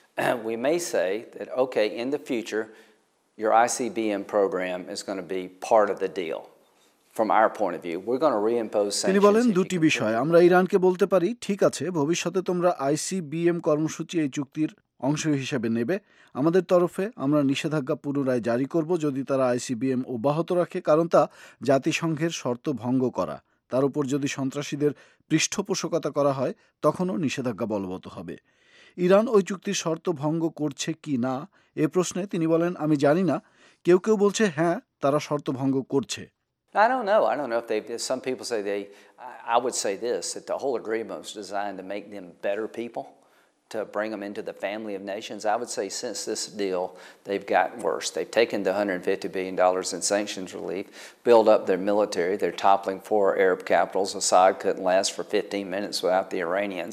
We may say that, okay, in the future, your ICBM program is going to be part of the deal. From our point of view, we're going to reimpose sanctions. তিনি বলেন, দুটি বিষয়। আমরা ইরানকে বলতে পারি, ঠিক আছে, ভবিষ্যতে তোমরা ICBM কর্মসূচি এই চুক্তির অংশ হিসেবে নেবে। আমাদের তরফে আমরা নিষেধাজ্ঞা পুনরায় জারি করব যদি তারা ICBM অব্যাহত রাখে, কারণ তা জাতিসংঘের শর্ত ভঙ্গ করা। তার উপর যদি সন্ত্রাসীদের পৃষ্ঠপোষকতা করা হয়, তখনও নিষেধাজ্ঞা বলবৎ হবে। ইরান ওই চুক্তির শর্ত ভঙ্গ করছে কি না এ প্রশ্নে তিনি বলেন, আমি জানি না। কেউ বলছে হ্যাঁ, তারা শর্ত ভঙ্গ করছে। I don't know if they. Some people say they. I would say this: that the whole agreement was designed to make them better people, to bring them into the family of nations. I would say since this deal, they've gotten worse. They've taken the $150 billion in sanctions relief, built up their military. They're toppling 4 Arab capitals. Assad couldn't last for 15 minutes without the Iranians.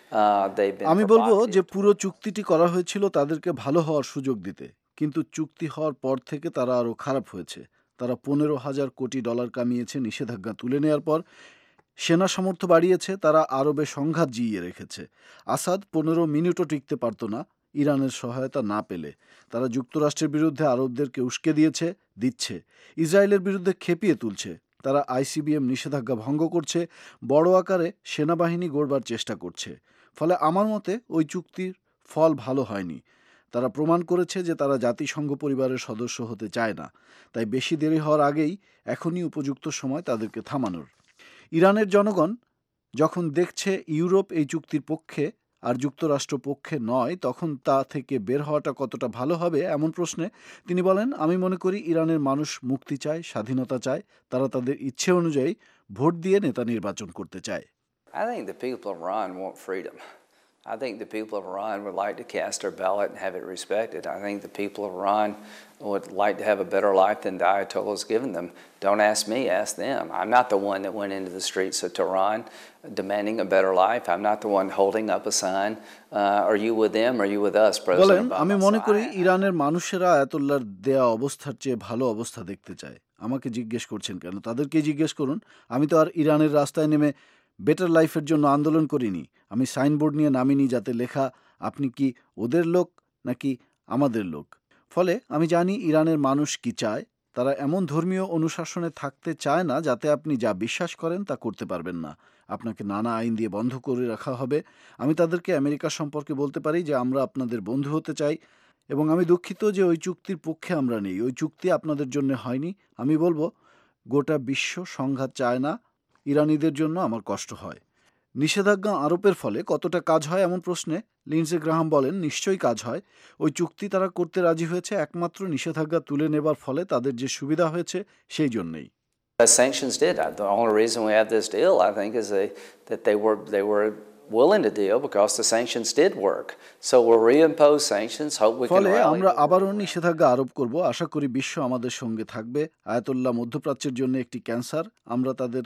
আমি বলবো যে পুরো চুক্তিটি করা হয়েছিল তাদেরকে ভালো হওয়ার সুযোগ দিতে, কিন্তু চুক্তি হওয়ার পর থেকে তারা আরও খারাপ হয়েছে। তারা $15,000 কোটি কামিয়েছে নিষেধাজ্ঞা তুলে নেওয়ার পর, সেনা সামর্থ্য বাড়িয়েছে, তারা আরবে সংঘাত জিইয়ে রেখেছে। আসাদ 15 মিনিটও টিকতে পারত না ইরানের সহায়তা না পেলে। তারা যুক্তরাষ্ট্রের বিরুদ্ধে আরবদেরকে উস্কে দিচ্ছে, ইসরায়েলের বিরুদ্ধে খেপিয়ে তুলছে। তারা ICBM নিষেধাজ্ঞা ভঙ্গ করছে, বড় আকারে সেনাবাহিনী গড়বার চেষ্টা করছে। ফলে আমার মতে ওই চুক্তির ফল ভালো হয়নি। তারা প্রমাণ করেছে যে তারা জাতিসংঘ পরিবারের সদস্য হতে চায় না। তাই বেশি দেরি হওয়ার আগেই এখনই উপযুক্ত সময় তাদেরকে থামানোর। ইরানের জনগণ যখন দেখছে ইউরোপ এই চুক্তির পক্ষে আর যুক্তরাষ্ট্র পক্ষে নয়, তখন তা থেকে বের হওয়াটা কতটা ভালো হবে এমন প্রশ্নে তিনি বলেন, আমি মনে করি ইরানের মানুষ মুক্তি চায়, স্বাধীনতা চায়। তারা তাদের ইচ্ছে অনুযায়ী ভোট দিয়ে নেতা নির্বাচন করতে চায়। I think the people of Iran want freedom. I think the people of Iran would like to cast their ballot and have it respected. I think the people of Iran would like to have a better life than the Ayatollah has given them. Don't ask me, ask them. I'm not the one that went into the streets of Tehran demanding a better life. I'm not the one holding up a sign. Are you with them? Are you with us, President Obama? আমি মনে করি ইরানের মানুষেরা আয়াতুল্লাহর দেয়া অবস্থার চেয়ে ভালো অবস্থা দেখতে চায়। আমাকে জিজ্ঞেস করছেন কেন? তাদেরকে জিজ্ঞেস করুন। আমি তো আর ইরানের রাস্তায় নেমে বেটার লাইফের জন্য আন্দোলন করিনি। আমি সাইনবোর্ড নিয়ে নামিনি যাতে লেখা আপনি কি ওদের লোক নাকি আমাদের লোক। ফলে আমি জানি ইরানের মানুষ কি চায়। তারা এমন ধর্মীয় অনুশাসনে থাকতে চায় না যাতে আপনি যা বিশ্বাস করেন তা করতে পারবেন না, আপনাকে নানা আইন দিয়ে বন্ধ করে রাখা হবে। আমি তাদেরকে আমেরিকা সম্পর্কে বলতে পারি যে আমরা আপনাদের বন্ধু হতে চাই এবং আমি দুঃখিত যে ওই চুক্তির পক্ষে আমরা নেই। ওই চুক্তি আপনাদের জন্য হয়নি। আমি বলবো গোটা বিশ্ব সংঘাত চায় না, ইরানিদের জন্য আমার কষ্ট হয়। নিষেধাজ্ঞা আরোপের ফলে কতটা কাজ হয় এমন প্রশ্নে লিন্ডসে গ্রাহাম বলেন, নিশ্চয়ই কাজ হয়। ওই চুক্তি তারা করতে রাজি হয়েছে একমাত্র নিষেধাজ্ঞা তুলে নেবার ফলে তাদের যে সুবিধা হয়েছে সেই জন্যই। Sanctions did. The only reason we have this deal, I think, is that they were willing to deal because the sanctions did work. So we'll reimpose sanctions. Hope we can ফলে rally. আমরা আবারও নিষেধাজ্ঞা আরোপ করব। আশা করি বিশ্ব আমাদের সঙ্গে থাকবে। আয়াতুল্লাহ মধ্যপ্রাচ্যের জন্য একটি ক্যান্সার। আমরা তাদের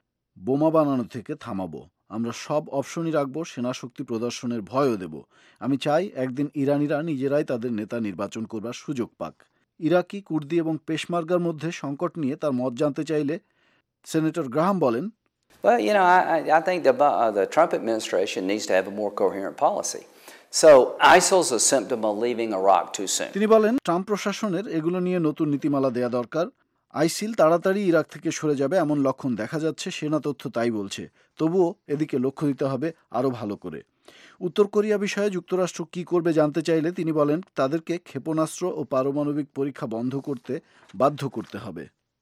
বোমা বানানো থেকে থামাবো। আমরা সব অপশনই রাখবো, সেনাশক্তি প্রদর্শনের ভয়ও দেব। আমি চাই একদিন ইরানিরা নিজেরাই তাদের নেতা নির্বাচন করবার সুযোগ পাক। ইরাকি, কুর্দি এবং পেশমার্গার মধ্যে সংকট নিয়ে তার মত জানতে চাইলে সেনেটর গ্রাহাম বলেন, Well, you know, I think the Trump administration needs to have a more coherent policy. So ISIL is a symptom of leaving Iraq too soon. তিনি বলেন, ট্রাম্প প্রশাসনের এগুলো নিয়ে নতুন নীতিমালা দেয়া দরকার। আইসিল তাড়াতাড়ি ইরাক থেকে সরে যাবে এমন লক্ষণ দেখা যাচ্ছে, সেনা তথ্য তাই বলছে। তবুও এদিকে লক্ষ্য দিতে হবে আরও ভালো করে। উত্তর কোরিয়া বিষয়ে যুক্তরাষ্ট্র কী করবে জানতে চাইলে তিনি বলেন, তাদেরকে ক্ষেপণাস্ত্র ও পারমাণবিক পরীক্ষা বন্ধ করতে বাধ্য করতে হবে।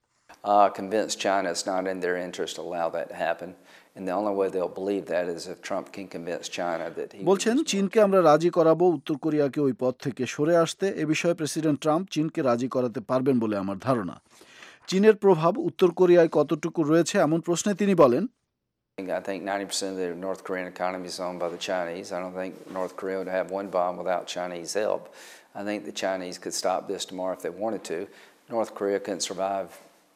Convinced China it's not in their interest to allow that to happen. And the only way they'll believe that is if Trump can convince China that he বলছেন, চীনকে আমরা রাজি করাবো উত্তর কোরিয়াকে ওই পথ থেকে সরে আসতে। এ বিষয়ে প্রেসিডেন্ট ট্রাম্প চীনকে রাজি করাতে পারবেন বলে আমার ধারণা। চীনের প্রভাব উত্তর কোরিয়ায় কতটুকু রয়েছে এমন প্রশ্নে তিনি বলেন, I think 90% of the North Korean economy is owned by the Chinese. I don't think North Korea would have one bomb without Chinese help. I think the Chinese could stop this tomorrow if they wanted to. North Korea couldn't survive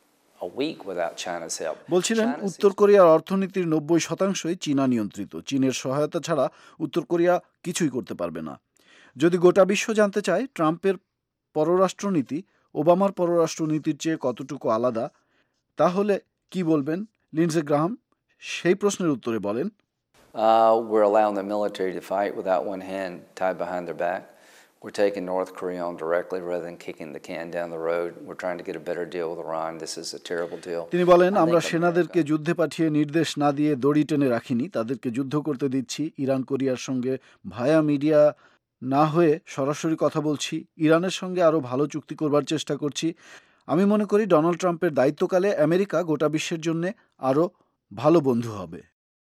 a week without China's help. বলছিলেন, উত্তর কোরিয়ার অর্থনীতির 90%ই চীনা নিয়ন্ত্রিত। চীনের সহায়তা ছাড়া উত্তর কোরিয়া কিছুই করতে পারবে না। যদি গোটা বিশ্ব জানতে চায় ট্রাম্পের পররাষ্ট্রনীতি ওবামার পররাষ্ট্রনীতির চেয়ে কতটুকু আলাদা, তাহলে কি বলবেন? লিন্ডসে গ্রাহাম সেই প্রশ্নের উত্তরে বলেন, We're allowing the military to fight without one hand tied behind their back. We're taking North Korea on directly rather than kicking the can down the road. We're trying to get a better deal with Iran. This is a terrible deal. তিনি বলেন, আমরা সেনাদেরকে যুদ্ধে পাঠিয়ে নির্দেশ না দিয়ে দড়ি টেনে রাখিনি, তাদেরকে যুদ্ধ করতে দিচ্ছি। ইরান কোরিয়ার সঙ্গে ভায়া মিডিয়া না হয়ে সরাসরি কথা বলছি। ইরানের সঙ্গে আরও ভালো চুক্তি করবার চেষ্টা করছি। আমি মনে করি ডোনাল্ড ট্রাম্পের দায়িত্বকালে আমেরিকা গোটা বিশ্বের জন্য আরও ভালো বন্ধু হবে।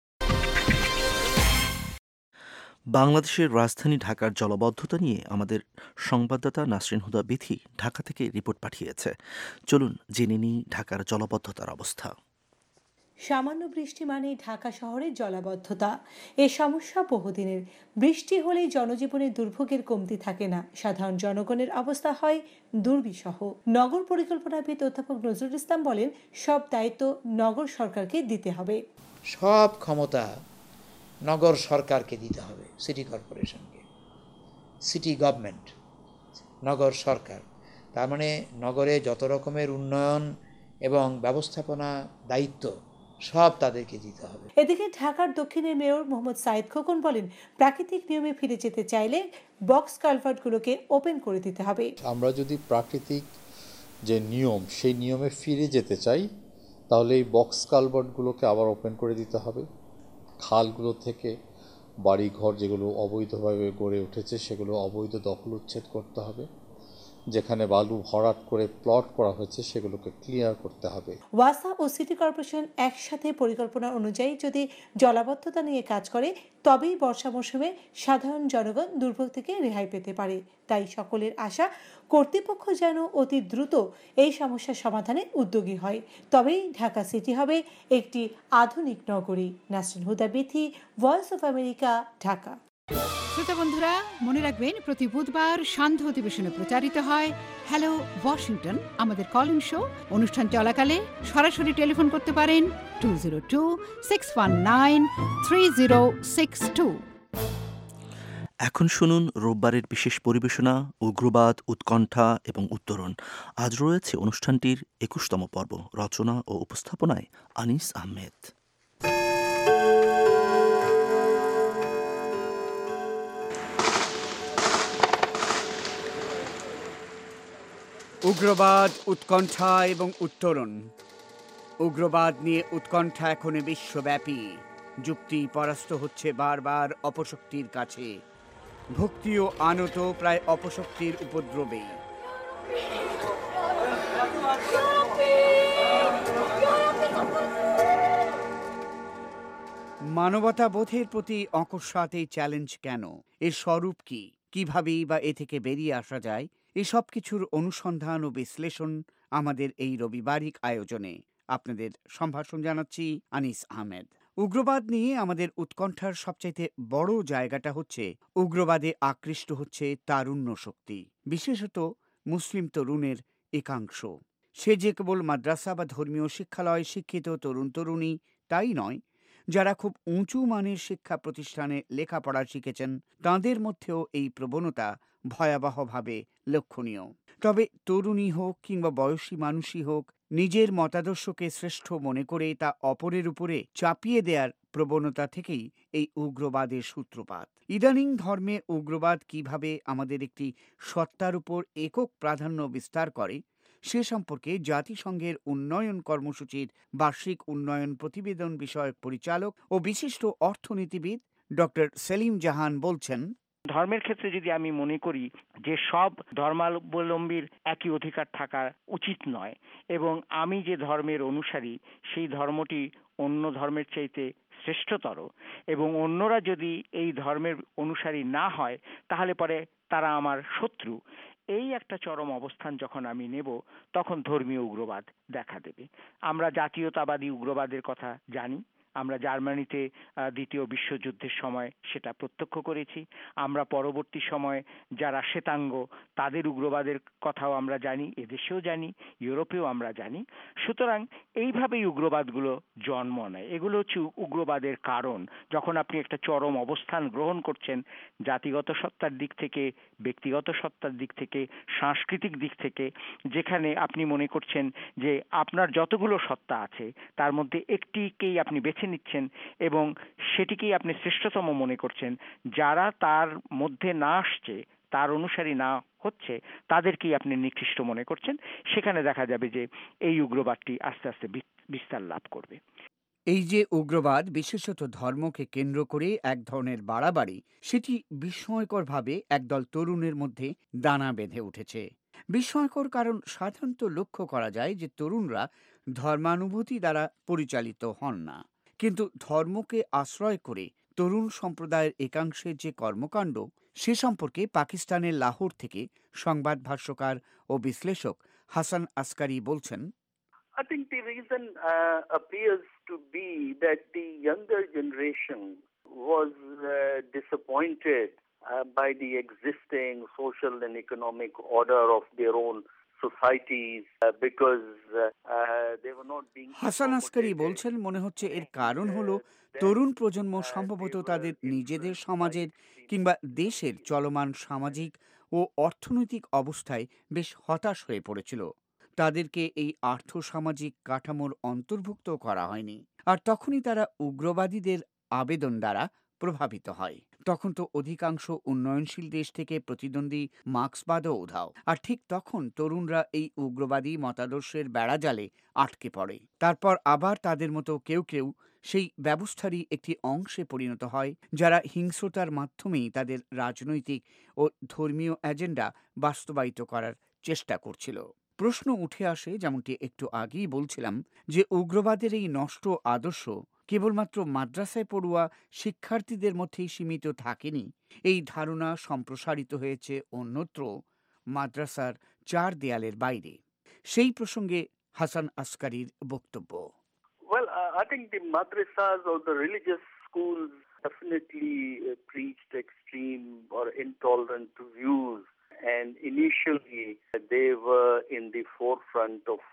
বাংলাদেশের রাজধানী ঢাকার জলাবদ্ধতা নিয়ে আমাদের সংবাদদাতা নাসরিন হুদা বিথি ঢাকা থেকে রিপোর্ট পাঠিয়েছে। চলুন জেনে নিই ঢাকার জলাবদ্ধতার অবস্থা। সামান্য বৃষ্টি মানেই ঢাকা শহরে জলাবদ্ধতা। এ সমস্যা বহুদিনের। বৃষ্টি হলেই জনজীবনে দুর্ভোগের কমতি থাকে না, সাধারণ জনগণের অবস্থা হয় দুর্বিষহ। নগর পরিকল্পনাবিদ অধ্যাপক নজরুল ইসলাম বলেন, সব দায়িত্ব নগর সরকারকে দিতে হবে। সব ক্ষমতা নগর সরকারকে দিতে হবে, সিটি কর্পোরেশনকে, সিটি গভর্নমেন্ট, নগর সরকার। তার মানে নগরে যত রকমের উন্নয়ন এবং ব্যবস্থাপনা দায়িত্ব সব তাদেরকে দিতে হবে। এদিকে ঢাকার দক্ষিণের মেয়র মোহাম্মদ সাইদ খোকন বলেন, প্রাকৃতিক নিয়মে ফিরে যেতে চাইলে বক্স কালভার্টগুলোকে ওপেন করে দিতে হবে। আমরা যদি প্রাকৃতিক যে নিয়ম সেই নিয়মে ফিরে যেতে চাই, তাহলে এই বক্স কালভার্টগুলোকে আবার ওপেন করে দিতে হবে। খালগুলো থেকে বাড়ি ঘর যেগুলো অবৈধভাবে গড়ে উঠেছে সেগুলো অবৈধ দখল উচ্ছেদ করতে হবে। যেখানে বালু ভরাট করে প্লট করা হয়েছে সেগুলোকে ক্লিয়ার করতে হবে। ওয়াসা ও সিটি কর্পোরেশন একসাথে পরিকল্পনা অনুযায়ী যদি জলাবদ্ধতা নিয়ে কাজ করে, তবেই বর্ষা মৌসুমে সাধারণ জনগণ দুর্ভোগ থেকে রেহাই পেতে পারে। তাই সকলের আশা, কর্তৃপক্ষ যেন অতি দ্রুত এই সমস্যার সমাধানে উদ্যোগী হয়, তবেই ঢাকা সিটি হবে একটি আধুনিক নগরী। Nasrin Huda Bithi, Voice of America, Dhaka. শ্রোতা বন্ধুরা, মনে রাখবেন প্রতি বুধবার সান্ধ্য অধিবেশনে প্রচারিত হয় হ্যালো ওয়াশিংটন, আমাদের কলিং শো। অনুষ্ঠান চলাকালে সরাসরি টেলিফোন করতে পারেন 202-619-3062। এখন শুনুন রোববারের বিশেষ পরিবেশনা উগ্রবাদ, উৎকণ্ঠা এবং উত্তরণ। আজ রয়েছে অনুষ্ঠানটির ২১তম পর্ব। রচনা ও উপস্থাপনায় আনিস আহমেদ। উগ্রবাদ, উৎকণ্ঠা এবং উত্তরণ। উগ্রবাদ নিয়ে উৎকণ্ঠা এখন বিশ্বব্যাপী। যুক্তি পরাস্ত হচ্ছে বারবার অপশক্তির কাছে। ভক্তিও আনত প্রায় অপশক্তির উপদ্রবে। মানবতা বোধের প্রতি অকস্মাৎ এই চ্যালেঞ্জ কেন? এর স্বরূপ কি? কিভাবেই বা এ থেকে বেরিয়ে আসা যায়? এসব কিছুর অনুসন্ধান ও বিশ্লেষণ আমাদের এই রবিবারিক আয়োজনে। আপনাদের সম্ভাষণ জানাচ্ছি আনিস আহমেদ। উগ্রবাদ নিয়ে আমাদের উৎকণ্ঠার সবচাইতে বড় জায়গাটা হচ্ছে উগ্রবাদে আকৃষ্ট হচ্ছে তারুণ্য শক্তি, বিশেষত মুসলিম তরুণের একাংশ। সে যে কেবল মাদ্রাসা বা ধর্মীয় শিক্ষালয়ে শিক্ষিত তরুণ তরুণী তাই নয়, যারা খুব উঁচু মানের শিক্ষা প্রতিষ্ঠানে লেখাপড়া শিখেছেন তাঁদের মধ্যেও এই প্রবণতা ভয়াবহভাবে লক্ষণীয়। তবে তরুণী হোক কিংবা বয়সী মানুষই হোক, নিজের মতাদর্শকে শ্রেষ্ঠ মনে করে তা অপরের উপরে চাপিয়ে দেওয়ার প্রবণতা থেকেই এই উগ্রবাদের সূত্রপাত। ইদানিং ধর্মে উগ্রবাদ কিভাবে আমাদের একটি সত্তার উপর একক প্রাধান্য বিস্তার করে সে সম্পর্কে জাতিসংঘের উন্নয়ন কর্মসূচির বার্ষিক উন্নয়ন প্রতিবেদন বিষয়ক পরিচালক ও বিশিষ্ট অর্থনীতিবিদ ডক্টর সেলিম জাহান বলছেন, ধর্মের ক্ষেত্রে যদি আমি মনে করি যে সব ধর্মাবলম্বীর একই অধিকার থাকা উচিত নয়, এবং আমি যে ধর্মের অনুসারী সেই ধর্মটি অন্য ধর্মের চাইতে শ্রেষ্ঠতর, এবং অন্যরা যদি এই ধর্মের অনুসারী না হয় তাহলে পরে তারা আমার শত্রু, এই একটা চরম অবস্থান যখন আমি নেব, তখন ধর্মীয় উগ্রবাদ দেখা দেবে। আমরা জাতীয়তাবাদী উগ্রবাদের কথা জানি। আমরা জার্মানিতে দ্বিতীয় বিশ্বযুদ্ধের সময় সেটা প্রত্যক্ষ করেছি। আমরা পরবর্তী সময়ে যারা শ্বেতাঙ্গ তাদের উগ্রবাদের কথাও আমরা জানি, এদেশেও জানি, ইউরোপেও আমরা জানি। সুতরাং এইভাবেই উগ্রবাদগুলো জন্ম নেয়। এগুলো হচ্ছে উগ্রবাদের কারণ। যখন আপনি একটা চরম অবস্থান গ্রহণ করছেন জাতিগত সত্তার দিক থেকে, ব্যক্তিগত সত্তার দিক থেকে, সাংস্কৃতিক দিক থেকে, যেখানে আপনি মনে করছেন যে আপনার যতগুলো সত্তা আছে তার মধ্যে একটিকেই আপনি বেছে নিচ্ছেন এবং সেটিকেই আপনি শ্রেষ্ঠতম মনে করছেন, যারা তার মধ্যে না আসছে, তার অনুসারী না হচ্ছে, তাদেরকেই আপনি নিকৃষ্ট মনে করছেন, সেখানে দেখা যাবে যে এই উগ্রবাদটি আস্তে আস্তে বিস্তার লাভ করবে। এই যে উগ্রবাদ বিশেষত ধর্মকে কেন্দ্র করে এক ধরনের বাড়াবাড়ি, সেটি বিস্ময়করভাবে একদল তরুণের মধ্যে দানা বেঁধে উঠেছে। বিস্ময়কর কারণ সাধারণত লক্ষ্য করা যায় যে তরুণরা ধর্মানুভূতি দ্বারা পরিচালিত হন না, কিন্তু ধর্মকে আশ্রয় করে তরুণ সম্প্রদায়ের একাংশের যে কর্মকাণ্ড সে সম্পর্কে পাকিস্তানের লাহোর থেকে সংবাদ ভাষ্যকার ও বিশ্লেষক হাসান আসকারি বলছেন, I think the reason appears to be that the younger generation was disappointed by the existing social and economic order of their own societies because they were not being Hasan Askari বলছেন, মনে হচ্ছে এর কারণ হলো তরুণ প্রজন্ম সম্ভবত তাদের নিজেদের সমাজের কিংবা দেশের চলমান সামাজিক ও অর্থনৈতিক অবস্থায় বেশ হতাশ হয়ে পড়েছিল। তাদেরকে এই আর্থসামাজিক কাঠামোর অন্তর্ভুক্ত করা হয়নি, আর তখনই তারা উগ্রবাদীদের আবেদন দ্বারা প্রভাবিত হয়। তখন তো অধিকাংশ উন্নয়নশীল দেশ থেকে প্রতিদ্বন্দ্বী মার্ক্সবাদও উধাও, আর ঠিক তখন তরুণরা এই উগ্রবাদী মতাদর্শের বেড়াজালে আটকে পড়ে। তারপর আবার তাদের মতো কেউ কেউ সেই ব্যবস্থারই একটি অংশে পরিণত হয়, যারা হিংস্রতার মাধ্যমেই তাদের রাজনৈতিক ও ধর্মীয় এজেন্ডা বাস্তবায়িত করার চেষ্টা করছিল। প্রশ্ন উঠে আসে, যেমনটি একটু আগেই বলছিলাম, যে উগ্রবাদের এই নষ্ট আদর্শ কেবলমাত্র মাদ্রাসায় পড়ুয়া শিক্ষার্থীদের মধ্যেই সীমিত থাকেনি। এই ধারণা সম্প্রসারিত হয়েছে অন্যত্র, মাদ্রাসার চার দেয়ালের বাইরে। সেই প্রসঙ্গে হাসান আসকারির বক্তব্য। Well, I think the madrasas or the religious schools definitely preached extreme or intolerant views, and initially they were in the forefront of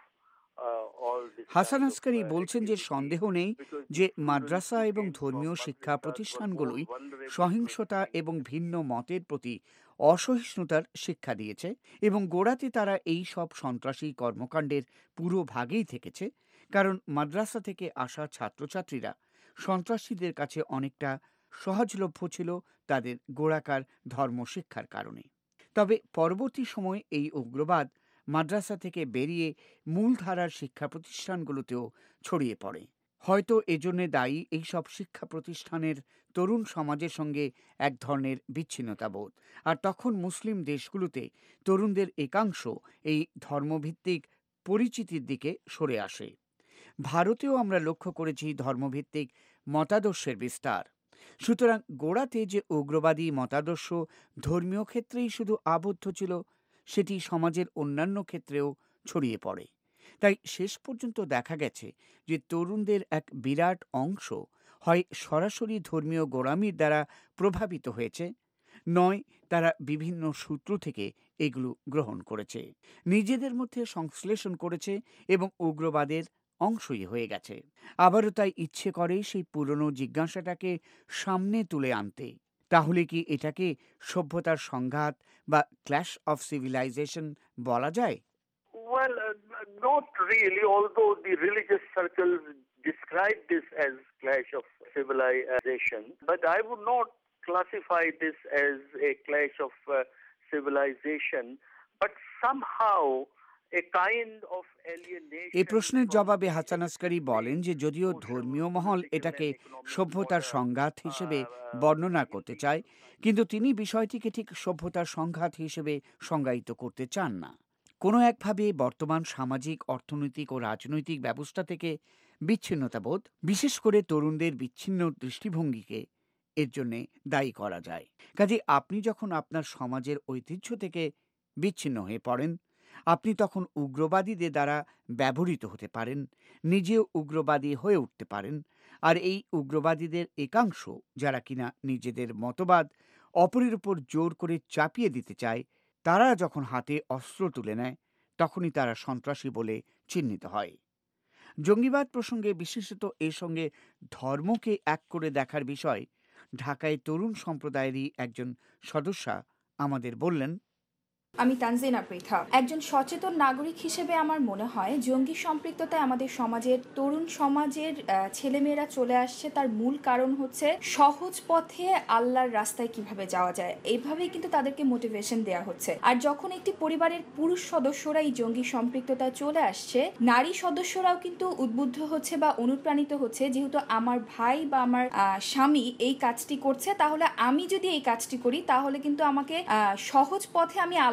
Hasan Askari বলছেন যে সন্দেহ নেই যে মাদ্রাসা এবং ধর্মীয় শিক্ষা প্রতিষ্ঠানগুলোই সহিংসতা এবং ভিন্ন মতের প্রতি অসহিষ্ণুতার শিক্ষা দিয়েছে, এবং গোড়াতে তারা এই সব সন্ত্রাসী কর্মকাণ্ডের পুরো ভাগেই থেকেছে, কারণ মাদ্রাসা থেকে আসা ছাত্রছাত্রীরা সন্ত্রাসীদের কাছে অনেকটা সহজলভ্য ছিল তাদের গোড়াকার ধর্মশিক্ষার কারণে। তবে পরবর্তী সময়ে এই উগ্রবাদ মাদ্রাসা থেকে বেরিয়ে মূলধারার শিক্ষা প্রতিষ্ঠানগুলোতেও ছড়িয়ে পড়ে। হয়তো এজন্যে দায়ী এইসব শিক্ষা প্রতিষ্ঠানের তরুণ সমাজের সঙ্গে এক ধরনের বিচ্ছিন্নতাবোধ, আর তখন মুসলিম দেশগুলোতে তরুণদের একাংশ এই ধর্মভিত্তিক পরিচিতির দিকে সরে আসে। ভারতেও আমরা লক্ষ্য করেছি ধর্মভিত্তিক মতাদর্শের বিস্তার। সুতরাং গোড়াতে যে উগ্রবাদী মতাদর্শ ধর্মীয় ক্ষেত্রেই শুধু আবদ্ধ ছিল, সেটি সমাজের অন্যান্য ক্ষেত্রেও ছড়িয়ে পড়ে। তাই শেষ পর্যন্ত দেখা গেছে যে তরুণদের এক বিরাট অংশ হয় সরাসরি ধর্মীয় গোঁড়ামির দ্বারা প্রভাবিত হয়েছে, নয় তারা বিভিন্ন সূত্র থেকে এগুলো গ্রহণ করেছে, নিজেদের মধ্যে সংশ্লেষণ করেছে এবং উগ্রবাদের অংশই হয়ে গেছে। আবারও তাই ইচ্ছে করে সেই পুরনো জিজ্ঞাসাটাকে সামনে তুলে আনতে, তাহলে কি এটাকে সভ্যতার সংঘাত বা ক্ল্যাশ অফ সিভিলাইজেশন বলা যায়? Well, not really, although the religious circles describe this as clash of civilization, but I would not classify this as a clash of civilization, but somehow এই প্রশ্নের জবাবে হাসান আসকারি বলেন যে যদিও ধর্মীয় মহল এটাকে সভ্যতার সংঘাত হিসেবে বর্ণনা করতে চায়, কিন্তু তিনি বিষয়টিকে ঠিক সভ্যতার সংঘাত হিসেবে সংজ্ঞায়িত করতে চান না। কোনো একভাবে বর্তমান সামাজিক, অর্থনৈতিক ও রাজনৈতিক ব্যবস্থা থেকে বিচ্ছিন্নতাবোধ, বিশেষ করে তরুণদের বিচ্ছিন্ন দৃষ্টিভঙ্গিকে এর জন্যে দায়ী করা যায়। কাজে আপনি যখন আপনার সমাজের ঐতিহ্য থেকে বিচ্ছিন্ন হয়ে পড়েন, আপনি তখন উগ্রবাদীদের দ্বারা ব্যবহৃত হতে পারেন, নিজেও উগ্রবাদী হয়ে উঠতে পারেন। আর এই উগ্রবাদীদের একাংশ, যারা কিনা নিজেদের মতবাদ অপরের উপর জোর করে চাপিয়ে দিতে চায়, তারা যখন হাতে অস্ত্র তুলে নেয়, তখনই তারা সন্ত্রাসী বলে চিহ্নিত হয়। জঙ্গিবাদ প্রসঙ্গে, বিশেষত এর সঙ্গে ধর্মকে এক করে দেখার বিষয় ঢাকায় তরুণ সম্প্রদায়েরই একজন সদস্যা আমাদের বললেন, আমি তানজিনা পৃথা। একজন সচেতন নাগরিক হিসেবে আমার মনে হয় জঙ্গি সম্পৃক্ততায় আমাদের সমাজের তরুণ সমাজের ছেলেমেয়েরা চলে আসছে, তার মূল কারণ হচ্ছে সহজ পথে আল্লাহর রাস্তায় কিভাবে যাওয়া যায়, এইভাবেই কিন্তু তাদেরকে মোটিভেশন দেওয়া হচ্ছে। আর যখন একটি পরিবারের পুরুষ সদস্যরা এই জঙ্গি সম্পৃক্ততায় চলে আসছে, নারী সদস্যরাও কিন্তু উদ্বুদ্ধ হচ্ছে বা অনুপ্রাণিত হচ্ছে, যেহেতু আমার ভাই বা আমার স্বামী এই কাজটি করছে, তাহলে আমি যদি এই কাজটি করি তাহলে কিন্তু আমাকে সহজ পথে আমি আল্লাহ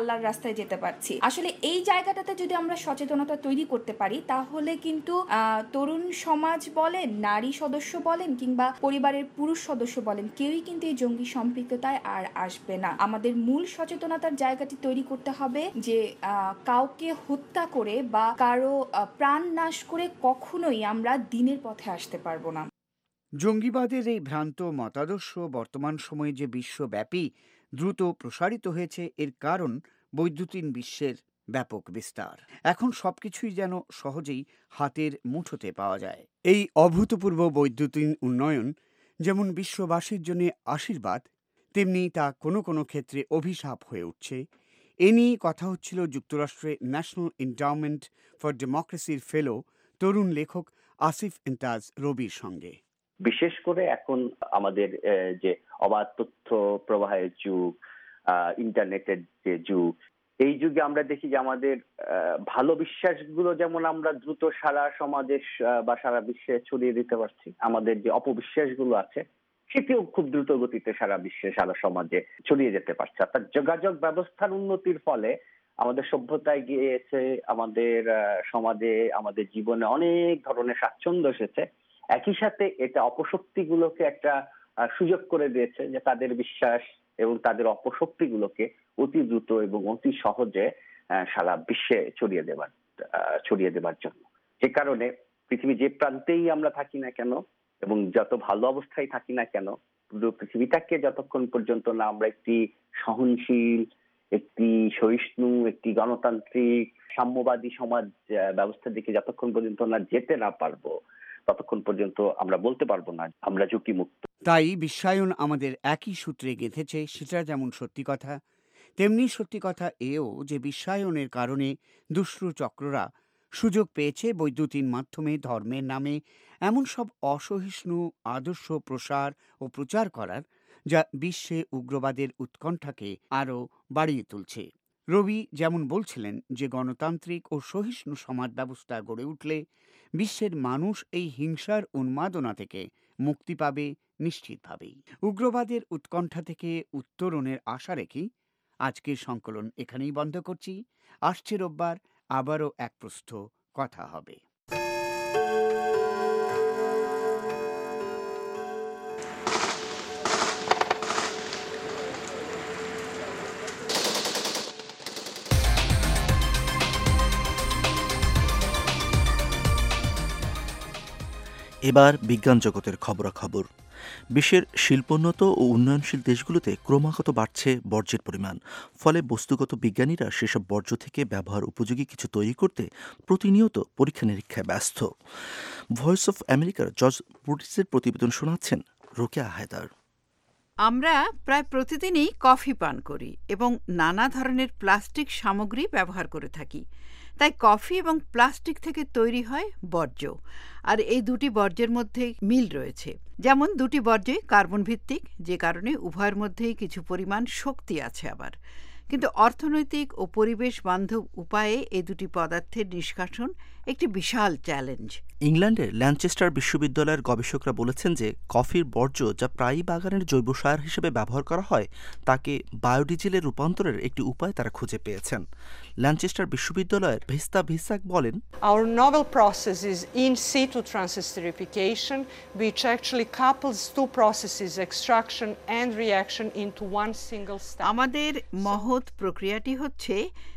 আল্লাহর রাস্তায় যেতে পারছি। আসলে এই জায়গাটাতে যদি আমরা সচেতনতা তৈরি করতে পারি তাহলে কিন্তু তরুণ সমাজ বলেন, নারী সদস্য বলেন কিংবা পরিবারের পুরুষ সদস্য বলেন, কেউই কিন্তু এই জঙ্গি সম্পৃক্ততায় আর আসবে না। আমাদের মূল সচেতনতার জায়গাটি তৈরি করতে হবে যে কাউকে হত্যা করে বা কারো প্রাণ নাশ করে কখনোই আমরা দিনের পথে আসতে পারবো না। জঙ্গিবাদের এই ভ্রান্ত মতাদর্শ বর্তমান সময়ে যে বিশ্বব্যাপী দ্রুত প্রসারিত হয়েছে, এর কারণ বৈদ্যুতিন বিশ্বের ব্যাপক বিস্তার। এখন সবকিছুই যেন সহজেই হাতের মুঠোতে পাওয়া যায়। এই অভূতপূর্ব বৈদ্যুতিন উন্নয়ন যেমন বিশ্ববাসীর জন্য আশীর্বাদ, তেমনি তা কোনো কোনো ক্ষেত্রে অভিশাপ হয়ে উঠছে। এ নিয়ে কথা হচ্ছিল যুক্তরাষ্ট্রে ন্যাশনাল এন্ডাওমেন্ট ফর ডেমোক্রেসির ফেলো তরুণ লেখক আসিফ ইমতাজ রবির সঙ্গে। বিশেষ করে এখন আমাদের যে অবাধ তথ্য প্রবাহের যুগ, ইন্টারনেটের যে যুগ, এই যুগে আমরা দেখি যে আমাদের ভালো বিশ্বাসগুলো যেমন আমরা দ্রুত সারা সমাজে বা সারা বিশ্বে ছড়িয়ে দিতে পারছি, আমাদের যে অপবিশ্বাসগুলো আছে সেটিও খুব দ্রুত গতিতে সারা বিশ্বে সারা সমাজে ছড়িয়ে যেতে পারছে। অর্থাৎ যোগাযোগ ব্যবস্থার উন্নতির ফলে আমাদের সভ্যতায় গিয়েছে, আমাদের সমাজে, আমাদের জীবনে অনেক ধরনের স্বাচ্ছন্দ্য এসেছে। একই সাথে এটা অপশক্তিগুলোকে একটা সুযোগ করে দিয়েছে যে তাদের বিশ্বাস এবং তাদের অপশক্তিগুলোকে অতি দ্রুত এবং অতি সহজে সারা বিশ্বে ছড়িয়ে দেবার জন্য। যে কারণে পৃথিবী যে প্রান্তেই আমরা থাকি না কেন এবং যত ভালো অবস্থায় থাকি না কেন, পুরো পৃথিবীটাকে যতক্ষণ পর্যন্ত না আমরা একটি সহনশীল, একটি সহিষ্ণু, একটি গণতান্ত্রিক সাম্যবাদী সমাজ ব্যবস্থার দিকে যতক্ষণ পর্যন্ত না যেতে না পারবো, ততক্ষণ পর্যন্ত আমরা বলতে পারবো না আমরা ঝুঁকিমুক্ত। তাই বিশ্বায়ন আমাদের একই সূত্রে গেঁথেছে, সেটা যেমন সত্যি কথা, তেমনি সত্যি কথা এও যে বিশ্বায়নের কারণে দুষ্টু চক্ররা সুযোগ পেয়েছে বৈদ্যুতিন মাধ্যমে ধর্মের নামে এমন সব অসহিষ্ণু আদর্শ প্রসার ও প্রচার করার, যা বিশ্বে উগ্রবাদের উৎকণ্ঠাকে আরও বাড়িয়ে তুলছে। রবি যেমন বলছিলেন যে গণতান্ত্রিক ও সহিষ্ণু সমাজ ব্যবস্থা গড়ে উঠলে বিশ্বের মানুষ এই হিংসার উন্মাদনা থেকে মুক্তি পাবে নিশ্চিতভাবেই। উগ্রবাদের উৎকণ্ঠা থেকে উত্তরণের আশা রেখেই আজকের সংকলন এখানেই বন্ধ করছি। আসছে রোববার আবারও এক প্রস্থ কথা হবে। এবার বিজ্ঞান জগতের খবরাখবর। বিশ্বের শিল্পোন্নত ও উন্নয়নশীল দেশগুলোতে ক্রমাগত বাড়ছে বর্জ্যের পরিমাণ। ফলে বস্তুগত বিজ্ঞানীরা সেসব বর্জ্য থেকে ব্যবহার উপযোগী কিছু তৈরি করতে প্রতিনিয়ত পরীক্ষা নিরীক্ষায় ব্যস্ত। ভয়েস অফ আমেরিকার জর্জ বুটিসের প্রতিবেদন শোনাচ্ছেন রোকেয়া হায়দার। আমরা প্রায় প্রতিদিনই কফি পান করি এবং নানা ধরনের প্লাস্টিক সামগ্রী ব্যবহার করে থাকি। তাই কফি এবং প্লাস্টিক থেকে তৈরি হয় বর্জ্য। আর এই দুটি বর্জ্যের মধ্যে মিল রয়েছে। যেমন দুটি বর্জ্যই কার্বন ভিত্তিক, যে কারণে উভয়ের মধ্যেই কিছু পরিমাণ শক্তি আছে। আবার কিন্তু অর্থনৈতিক ও পরিবেশ বান্ধব উপায়ে এই দুটি পদার্থের নিষ্কাশন একটি বিশাল চ্যালেঞ্জ। ইংল্যান্ডের ল্যানচেস্টার বিশ্ববিদ্যালয়ের গবেষকরা বলেছেন যে কফির বর্জ্য, যা প্রায়ই বাগানের জৈব সার হিসেবে ব্যবহার করা হয়, তাকে বায়োডিজেলে রূপান্তরের একটি উপায় তারা খুঁজে পেয়েছেন। ল্যানচেস্টার বিশ্ববিদ্যালয়ের ভেস্তা ভিসাক বলেন, Our novel process is in situ transesterification, which actually couples two processes, extraction and reaction, into one single step. আমাদের মহৎ প্রক্রিয়াটি হচ্ছে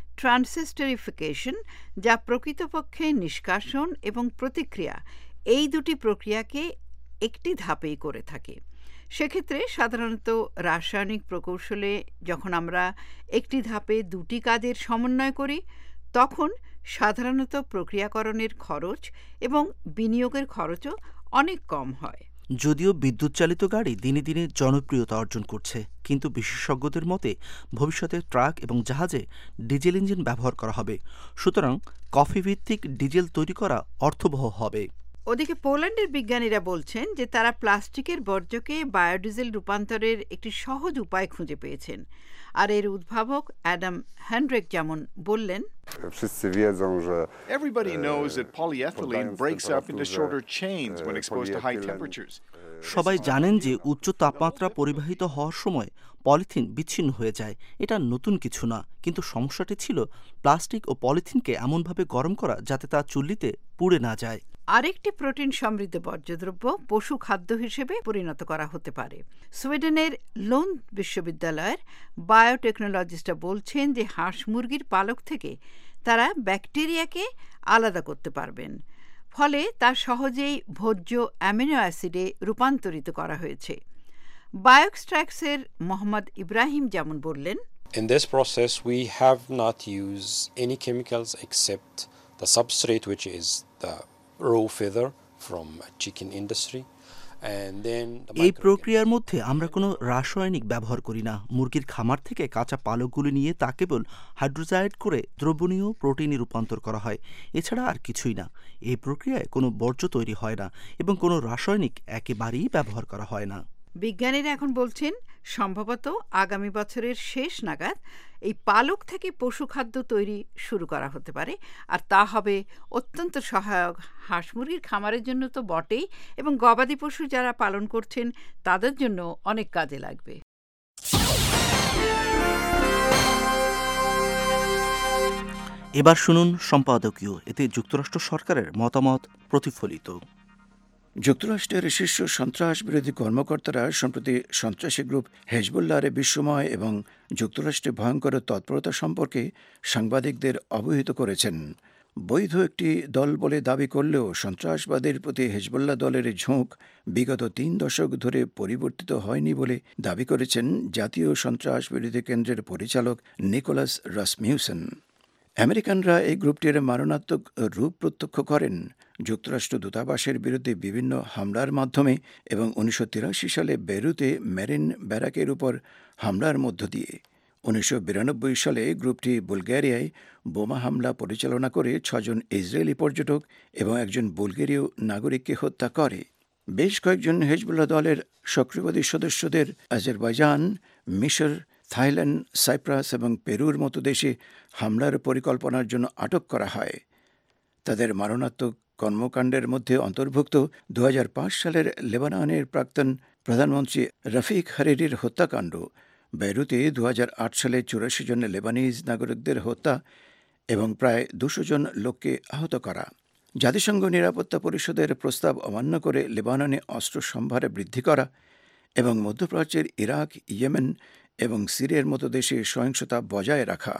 ট্রান্সেস্টেরিফিকেশন, যা প্রকৃতপক্ষে নিষ্কাশন এবং প্রতিক্রিয়া এই দুটি প্রক্রিয়াকে একটি ধাপেই করে থাকে। সেক্ষেত্রে সাধারণত রাসায়নিক প্রকৌশলে যখন আমরা একটি ধাপে দুটি কাজের সমন্বয় করি, তখন সাধারণত প্রক্রিয়াকরণের খরচ এবং বিনিয়োগের খরচও অনেক কম হয়। যদিও বিদ্যুৎ চালিত গাড়ি দিনে দিনে জনপ্রিয়তা অর্জন করছে, কিন্তু বিশেষজ্ঞদের মতে ভবিষ্যতে ট্রাক এবং জাহাজে ডিজেল ইঞ্জিন ব্যবহার করা হবে। সুতরাং কফি ভিত্তিক ডিজেল তৈরি করা অর্থবহ হবে। ওদিকে পোল্যান্ডের বিজ্ঞানীরা বলছেন যে তারা প্লাস্টিকের বর্জ্যকে বায়োডিজেল রূপান্তরের একটি সহজ উপায় খুঁজে পেয়েছেন। আর এর উদ্ভাবক অ্যাডাম হ্যান্ড্রেক যেমন বললেন, Everybody knows that polyethylene breaks up into shorter chains when exposed to high temperatures. সবাই জানেন যে উচ্চ তাপমাত্রা পরিবাহিত হওয়ার সময় পলিথিন বিচ্ছিন্ন হয়ে যায়। এটা নতুন কিছু না, কিন্তু সমস্যাটি ছিল প্লাস্টিক ও পলিথিনকে এমনভাবে গরম করা যাতে তা চুল্লিতে পুড়ে না যায়। আরেকটি প্রোটিন সমৃদ্ধ বর্জ্যদ্রব্য পশু খাদ্য হিসেবে পরিণত করা হতে পারে। সুইডেনের লোন্ড বিশ্ববিদ্যালয়ের বায়োটেকনোলজিস্টরা বলছেন যে হাঁস মুরগির পালক থেকে তারা ব্যাকটেরিয়াকে আলাদা করতে পারবেন, ফলে তা সহজেই ভোজ্য অ্যামিনো অ্যাসিডে রূপান্তরিত করা হয়েছে। বায়োএক্সট্র্যাক্টসের মোহাম্মদ ইব্রাহিম যেমন বললেন, In this process we have not used any chemicals except the substrate, which is the raw feather from chicken industry. এই প্রক্রিয়ার মধ্যে আমরা কোনো রাসায়নিক ব্যবহার করি না। মুরগির খামার থেকে কাঁচা পালকগুলি নিয়ে তা কেবল হাইড্রোজাইড করে দ্রবণীয় প্রোটিনে রূপান্তর করা হয়, এছাড়া আর কিছুই না। এই প্রক্রিয়ায় কোনো বর্জ্য তৈরি হয় না এবং কোনো রাসায়নিক একেবারেই ব্যবহার করা হয় না। বিজ্ঞানীরা এখন বলছেন সম্ভবত আগামী বছরের শেষ নাগাদ এই পালক থেকে পশু খাদ্য তৈরি শুরু করা হতে পারে, আর তা হবে অত্যন্ত সহায়ক হাঁস মুরগির খামারের জন্য তো বটেই, এবং গবাদি পশু যারা পালন করছেন তাদের জন্য অনেক কাজে লাগবে। এবার শুনুন সম্পাদকীয়, এতে যুক্তরাষ্ট্র সরকারের মতামত প্রতিফলিত। যুক্তরাষ্ট্রের শীর্ষ সন্ত্রাস বিরোধী কর্মকর্তারা সম্প্রতি সন্ত্রাসী গ্রুপ হেজবুল্লাহর বিশ্বময় এবং যুক্তরাষ্ট্রে ভয়ঙ্কর তৎপরতা সম্পর্কে সাংবাদিকদের অবহিত করেছেন। বৈধ একটি দল বলে দাবি করলেও সন্ত্রাসবাদের প্রতি হেজবুল্লাহ দলের ঝোঁক বিগত 3 দশক ধরে পরিবর্তিত হয়নি বলে দাবি করেছেন জাতীয় সন্ত্রাস বিরোধী কেন্দ্রের পরিচালক নিকোলাস রাসমিউসেন। আমেরিকানরা এই গ্রুপটির মারণাত্মক রূপ প্রত্যক্ষ করেন যুক্তরাষ্ট্র দূতাবাসের বিরুদ্ধে বিভিন্ন হামলার মাধ্যমে এবং 1983 সালে বেরুতে মেরিন ব্যারাকের উপর হামলার মধ্য দিয়ে। 1992 সালে গ্রুপটি বুলগেরিয়ায় বোমা হামলা পরিচালনা করে 6 জন ইসরায়েলি পর্যটক এবং একজন বুলগেরীয় নাগরিককে হত্যা করে। বেশ কয়েকজন হেজবুল্লাহ দলের সক্রিয়বাদী সদস্যদের আজারবাইজান, মিশর, থাইল্যান্ড, সাইপ্রাস এবং পেরুর মতো দেশে হামলার পরিকল্পনার জন্য আটক করা হয়। তাদের মারণাত্মক কর্মকাণ্ডের মধ্যে অন্তর্ভুক্ত 2005 সালের লেবাননের প্রাক্তন প্রধানমন্ত্রী রফিক হারিরির হত্যাকাণ্ড, বেইরুতে 2008 সালে 84 জন লেবানিজ নাগরিকদের হত্যা এবং প্রায় 200 জন লোককে আহত করা। জাতিসংঘ নিরাপত্তা পরিষদের প্রস্তাব অমান্য করে লেবাননে অস্ত্র সম্ভার বৃদ্ধি করা এবং মধ্যপ্রাচ্যের ইরাক, ইয়েমেন এবং সিরিয়ার মতো দেশে সহিংসতা বজায় রাখা।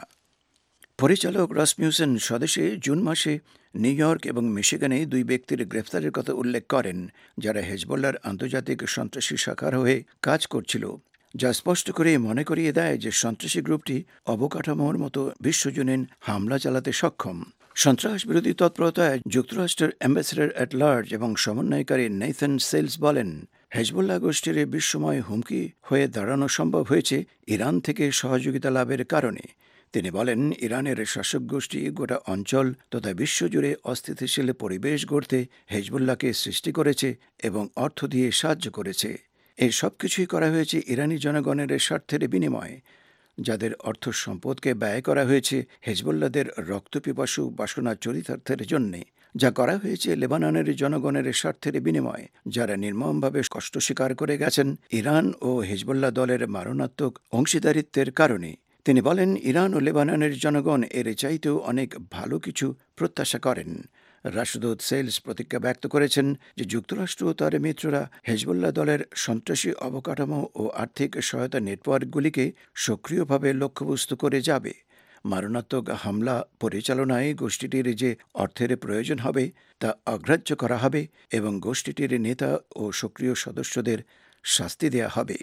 পরিচালক রাসমিউসেন স্বদেশে জুন মাসে নিউ ইয়র্ক এবং মিশিগানে 2 ব্যক্তির গ্রেফতারের কথা উল্লেখ করেন, যারা হেজবুল্লাহর আন্তর্জাতিক সন্ত্রাসী শাখার হয়ে কাজ করছিল, যা স্পষ্ট করে মনে করিয়ে দেয় যে সন্ত্রাসী গ্রুপটি অবকাঠামোর মতো বিশ্বজনীন হামলা চালাতে সক্ষম। সন্ত্রাস বিরোধী তৎপরতায় যুক্তরাষ্ট্রের অ্যাম্বাসেডর অ্যাট লার্জ এবং সমন্বয়কারী নেথান সেলস বলেন, হেজবুল্লাহ গোষ্ঠীর বিশ্বময় হুমকি হয়ে দাঁড়ানো সম্ভব হয়েছে ইরান থেকে সহযোগিতা লাভের কারণে। তিনি বলেন, ইরানের শাসক গোষ্ঠী গোটা অঞ্চল তথা বিশ্বজুড়ে অস্থিতিশীল পরিবেশ গড়তে হেজবুল্লাহকে সৃষ্টি করেছে এবং অর্থ দিয়ে সাহায্য করেছে। এই সব কিছুই করা হয়েছে ইরানি জনগণের স্বার্থের বিনিময়ে, যাদের অর্থ সম্পদকে ব্যয় করা হয়েছে হেজবুল্লাহদের রক্তপিপাসু বাসনা চরিতার্থের জন্যে, যা করা হয়েছে লেবাননের জনগণের স্বার্থের বিনিময়ে, যারা নির্মমভাবে কষ্ট স্বীকার করে গেছেন ইরান ও হেজবুল্লাহ দলের মারণাত্মক অংশীদারিত্বের কারণে। তিনি বলেন, ইরান ও লেবাননের জনগণ এর চাইতেও অনেক ভালো কিছু প্রত্যাশা করেন। রাষ্ট্রদূত সেলস প্রতিজ্ঞা ব্যক্ত করেছেন যে যুক্তরাষ্ট্র ও তার মিত্ররা হেজবুল্লাহ দলের সন্ত্রাসী অবকাঠামো ও আর্থিক সহায়তা নেটওয়ার্কগুলিকে সক্রিয়ভাবে লক্ষ্যবস্তু করে যাবে। মারণাত্মক হামলা পরিচালনায় গোষ্ঠীটির যে অর্থের প্রয়োজন হবে তা অগ্রাহ্য করা হবে এবং গোষ্ঠীটির নেতা ও সক্রিয় সদস্যদের শাস্তি দেয়া হবে।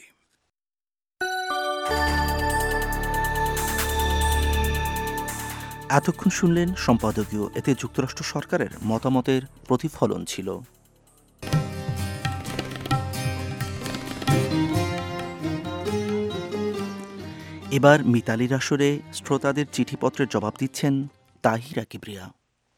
এতক্ষণ শুনলেন সম্পাদকীয়, এতে যুক্তরাষ্ট্র সরকারের মতামতের প্রতিফলন ছিল। এবার মিতালির আসরে শ্রোতাদের চিঠিপত্রের জবাব দিচ্ছেন তাহিরা কিবরিয়া।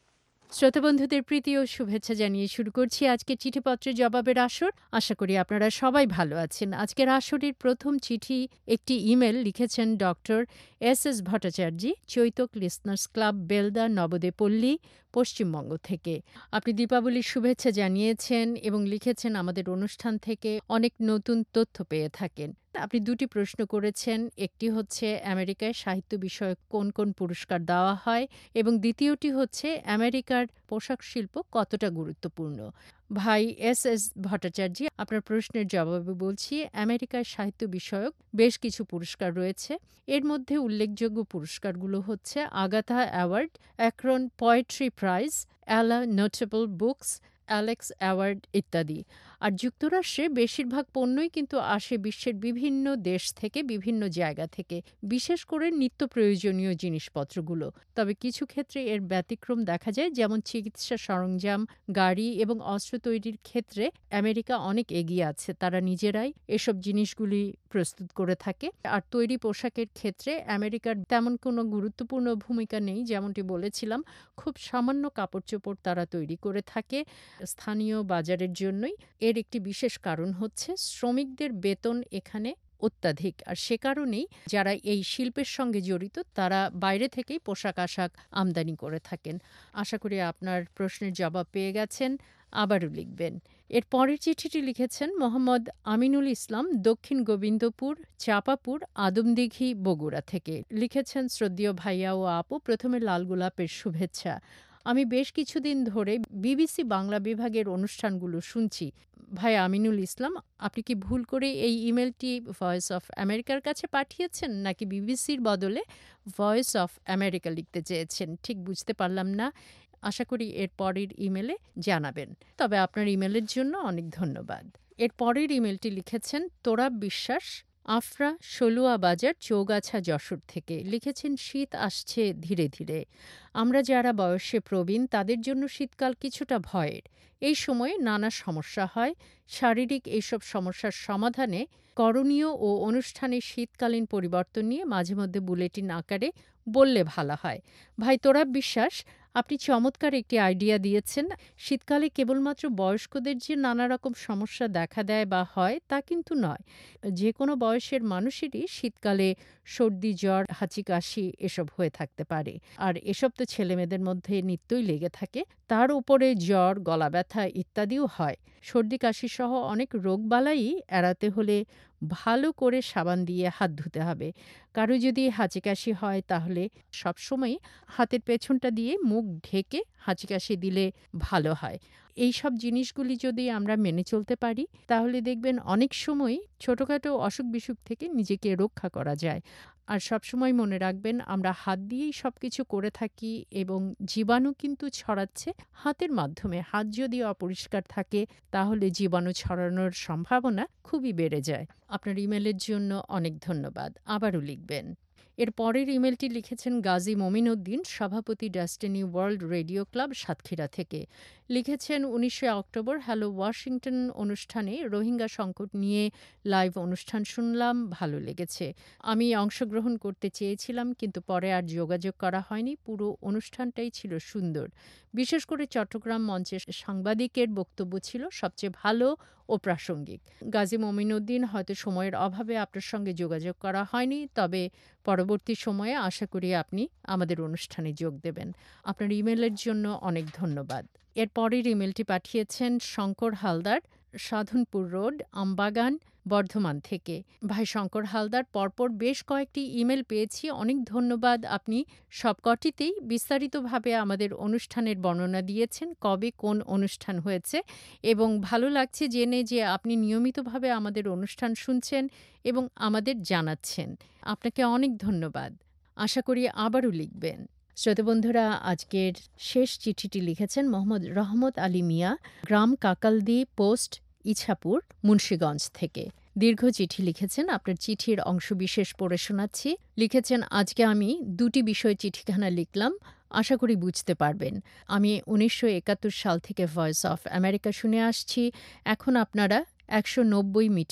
শ্রোতাবন্ধুদের প্রীতি ও শুভেচ্ছা জানিয়ে শুরু করছি আজকে চিঠিপত্রের জবাবের আসর। আশা করি আপনারা সবাই ভালো আছেন। আজকের আসরের প্রথম চিঠি একটি ইমেল লিখেছেন doctor S Bhattacharya, Chaitak listeners club, Belda, Nabadwippalli, Paschimbanga থেকে। আপনি দীপাবলির শুভেচ্ছা জানিয়েছেন এবং লিখেছেন আমাদের অনুষ্ঠান থেকে অনেক নতুন তথ্য পেয়ে থাকেন। আপনি দুটি প্রশ্ন করেছেন, একটি হচ্ছে আমেরিকায় সাহিত্য বিষয়ক কোন কোন পুরস্কার দেওয়া হয় এবং দ্বিতীয়টি হচ্ছে আমেরিকার পোশাক শিল্প কতটা গুরুত্বপূর্ণ। ভাই এস ভট্টাচার্য, আপনার প্রশ্নের জবাবে বলছি, আমেরিকায় সাহিত্য বিষয়ক বেশ কিছু পুরস্কার রয়েছে। এর মধ্যে উল্লেখযোগ্য পুরস্কারগুলো হচ্ছে Agatha award, Akron poetry prize, ALA notable books, Alex award ইত্যাদি। আর যুক্তরাষ্ট্রে বেশিরভাগ পণ্যই কিন্তু আসে বিশ্বের বিভিন্ন দেশ থেকে, বিভিন্ন জায়গা থেকে, বিশেষ করে নিত্য প্রয়োজনীয় জিনিসপত্রগুলো। তবে কিছু ক্ষেত্রে এর ব্যতিক্রম দেখা যায়, যেমন চিকিৎসা সরঞ্জাম, গাড়ি এবং অস্ত্র তৈরির ক্ষেত্রে আমেরিকা অনেক এগিয়ে আছে। তারা নিজেরাই এসব জিনিসগুলি প্রস্তুত করে থাকে। আর তৈরি পোশাকের ক্ষেত্রে আমেরিকার তেমন কোনো গুরুত্বপূর্ণ ভূমিকা নেই। যেমনটি বলেছিলাম, খুব সামান্য কাপড় চোপড় তারা তৈরি করে থাকে স্থানীয় বাজারের জন্যই। এর একটি বিশেষ কারণ হচ্ছে শ্রমিকদের বেতন এখানে অত্যাধিক, আর সে কারণেই যারা এই শিল্পের সঙ্গে জড়িত তারা বাইরে থেকেই পোশাক আশাক আমদানি করে থাকেন। আশা করি আপনার প্রশ্নের জবাব পেয়ে গেছেন, আবারও লিখবেন। এর পরের চিঠিটি লিখেছেন মোহাম্মদ আমিনুল ইসলাম, দক্ষিণ গোবিন্দপুর, চাপাপুর, আদমদিঘি, বগুড়া থেকে। লিখেছেন, শ্রদ্ধেয় ভাইয়া ও আপু, প্রথমে লাল গোলাপের শুভেচ্ছা। আমি বেশ কিছুদিন ধরে বিবিসি বাংলা বিভাগের অনুষ্ঠানগুলো শুনছি। ভাই আমিনুল ইসলাম, আপনি কি ভুল করে এই ইমেলটি ভয়েস অফ আমেরিকার কাছে পাঠিয়েছেন নাকি বিবিসির বদলে ভয়েস অফ আমেরিকা লিখতে চেয়েছেন? ঠিক বুঝতে পারলাম না। আশা করি এর পরের ইমেলে জানাবেন। তবে আপনার ইমেলের জন্য অনেক ধন্যবাদ। এর পরের ইমেলটি লিখেছেন তোরাব বিশ্বাস, আফরা, সলুয়া বাজার, চৌগাছা, যশোর থেকে। লিখেছেন, শীত আসছে ধীরে ধীরে। আমরা যারা বয়সে প্রবীণ তাদের জন্য শীতকাল কিছুটা ভয়ের। এই সময়ে নানা সমস্যা হয়। শারীরিক এইসব সমস্যার সমাধানে করণীয় ও অনুষ্ঠানে শীতকালীন পরিবর্তন নিয়ে মাঝে মধ্যে বুলেটিন আকারে বললে ভালো হয়। ভাই তোরাব বিশ্বাস, আপনি চমৎকার একটি আইডিয়া দিয়েছেন। শীতকালে কেবলমাত্র বয়স্কদের যে নানা রকম সমস্যা দেখা দেয় বা হয় তা কিন্তু নয়। যে কোনো বয়সের মানুষেরই শীতকালে সর্দি, জ্বর, হাঁচি, কাশি এসব হয়ে থাকতে পারে। আর এসব তো ছেলেমেয়েদের মধ্যে নিত্যই লেগে থাকে। তার উপরে জ্বর, গলা ব্যথা ইত্যাদিও হয়। সর্দি কাশি সহ অনেক রোগবালাই এড়াতে হলে ভালো করে সাবান দিয়ে হাত ধুতে হবে। কারো যদি হাঁচি কাশি হয় তাহলে সবসময় হাতের পেছনটা দিয়ে মুখ ঢেকে হাঁচি কাশি দিলে ভালো হয়। এই সব জিনিসগুলি যদি আমরা মেনে চলতে পারি তাহলে দেখবেন অনেক সময় ছোটোখাটো অসুখ বিসুখ থেকে নিজেকে রক্ষা করা যায়। আর সবসময় মনে রাখবেন, আমরা হাত দিয়েই সব কিছু করে থাকি এবং জীবাণু কিন্তু ছড়াচ্ছে হাতের মাধ্যমে। হাত যদি অপরিষ্কার থাকে তাহলে জীবাণু ছড়ানোর সম্ভাবনা খুবই বেড়ে যায়। আপনার ইমেলের জন্য অনেক ধন্যবাদ, আবারও লিখবেন। এর পরের ইমেলটি লিখেছেন গাজী মমিন উদ্দিন, সভাপতি Destiny World Radio Club, Satkhira থেকে। লিখেছেন, 19 অক্টোবর হ্যালো ওয়াশিংটন অনুষ্ঠানে রোহিঙ্গা সংকট নিয়ে লাইভ অনুষ্ঠান শুনলাম, ভালো লেগেছে। আমি অংশগ্রহণ করতে চেয়েছিলাম কিন্তু পরে আর যোগাযোগ করা হয়নি। পুরো অনুষ্ঠানটাই ছিল সুন্দর। বিশেষ করে চট্টগ্রাম মঞ্চের সাংবাদিকের বক্তব্য ছিল সবচেয়ে ভালো ও প্রাসঙ্গিক। গাজী মমিন উদ্দিন, হয়তো সময়ের অভাবে আপনার সঙ্গে যোগাযোগ করা হয়নি, তবে পরবর্তী সময়ে আশা করি আপনি আমাদের অনুষ্ঠানে যোগ দেবেন। আপনার ইমেলের জন্য অনেক ধন্যবাদ। এর পরের ইমেলটি পাঠিয়েছেন শঙ্কর হালদার, সাধনপুর রোড, আমবাগান, বর্ধমান থেকে। ভাই শঙ্কর হালদার, পরপর বেশ কয়েকটি ইমেল পেয়েছি, অনেক ধন্যবাদ। আপনি সবকটিতেই বিস্তারিতভাবে আমাদের অনুষ্ঠানের বর্ণনা দিয়েছেন, কবে কোন অনুষ্ঠান হয়েছে, এবং ভালো লাগছে জেনে যে আপনি নিয়মিতভাবে আমাদের অনুষ্ঠান শুনছেন এবং আমাদের জানাচ্ছেন। আপনাকে অনেক ধন্যবাদ। আশা করি আবারও লিখবেন। শ্রোতাবন্ধুরা, আজকের শেষ চিঠিটি লিখেছেন মোহাম্মদ রহমত আলী মিয়া, গ্রাম কাকালদি, পোস্ট ইছাপুর, মুন্সিগঞ্জ থেকে। দীর্ঘ চিঠি লিখেছেন। আপনার চিঠির অংশবিশেষ পড়ে শোনাচ্ছি। লিখেছেন, আজকে আমি দুটি বিষয়ে চিঠিখানা লিখলাম, আশা করি বুঝতে পারবেন। আমি 1971 সাল থেকে ভয়েস অফ আমেরিকা শুনে আসছি। এখন আপনারা 190 মিটারে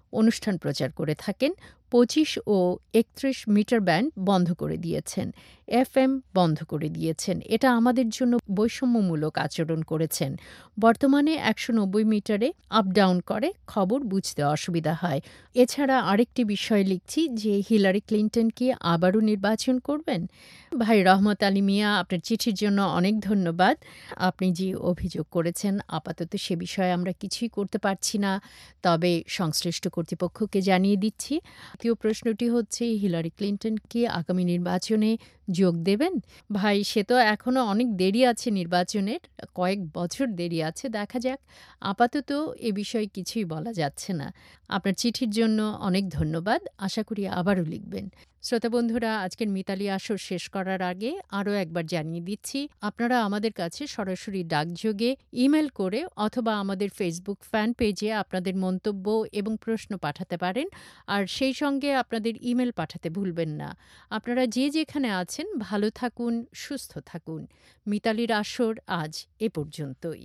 অনুষ্ঠান প্রচার করে থাকেন 25 ও 31 মিটার ব্যান্ড বন্ধ করে দিয়েছেন, FM বন্ধ করে দিয়েছেন। এটা আমাদের জন্য বৈষম্যমূলক আচরণ করেছেন। বর্তমানে 190 মিটারে আপ ডাউন করে, খবর বুঝতে অসুবিধা হয়। এছাড়া আরেকটি বিষয় লিখছি যে হিলারি ক্লিন্টন কি আবারও নির্বাচন করবেন? ভাই রহমত আলী মিয়া, আপনার চিঠির জন্য অনেক ধন্যবাদ। আপনি যে অভিযোগ করেছেন আপাতত সে বিষয়ে আমরা কিছুই করতে পারছি না, তবে সংশ্লিষ্ট কর্তৃপক্ষকে জানিয়ে দিচ্ছি। দ্বিতীয় প্রশ্নটি হচ্ছে হিলারি ক্লিন্টন কি আগামী নির্বাচনে যোগ দেবেন? ভাই, সে তো এখনো অনেক দেরি আছে নির্বাচনের, কয়েক বছর দেরি আছে। দেখা যাক, আপাতত এ বিষয়ে কিছুই বলা যাচ্ছে না। আপনার চিঠির জন্য অনেক ধন্যবাদ, আশা করি আবারও লিখবেন। শ্রোতা বন্ধুরা, আজকের মিতালি আসর শেষ করার আগে আরও একবার জানিয়ে দিচ্ছি, আপনারা আমাদের কাছে সরাসরি ডাকযোগে, ইমেল করে অথবা আমাদের ফেসবুক ফ্যান পেজে আপনাদের মন্তব্য এবং প্রশ্ন পাঠাতে পারেন। আর সেই সঙ্গে আপনাদের ইমেল পাঠাতে ভুলবেন না। আপনারা যে যেখানে আছেন ভালো থাকুন, সুস্থ থাকুন। মিতালির আসর আজ এ পর্যন্তই।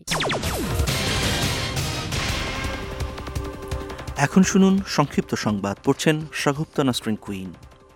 এখন শুনুন সংক্ষিপ্ত সংবাদ, পড়ছেন শাগুপ্তা নাসরিন কুইন।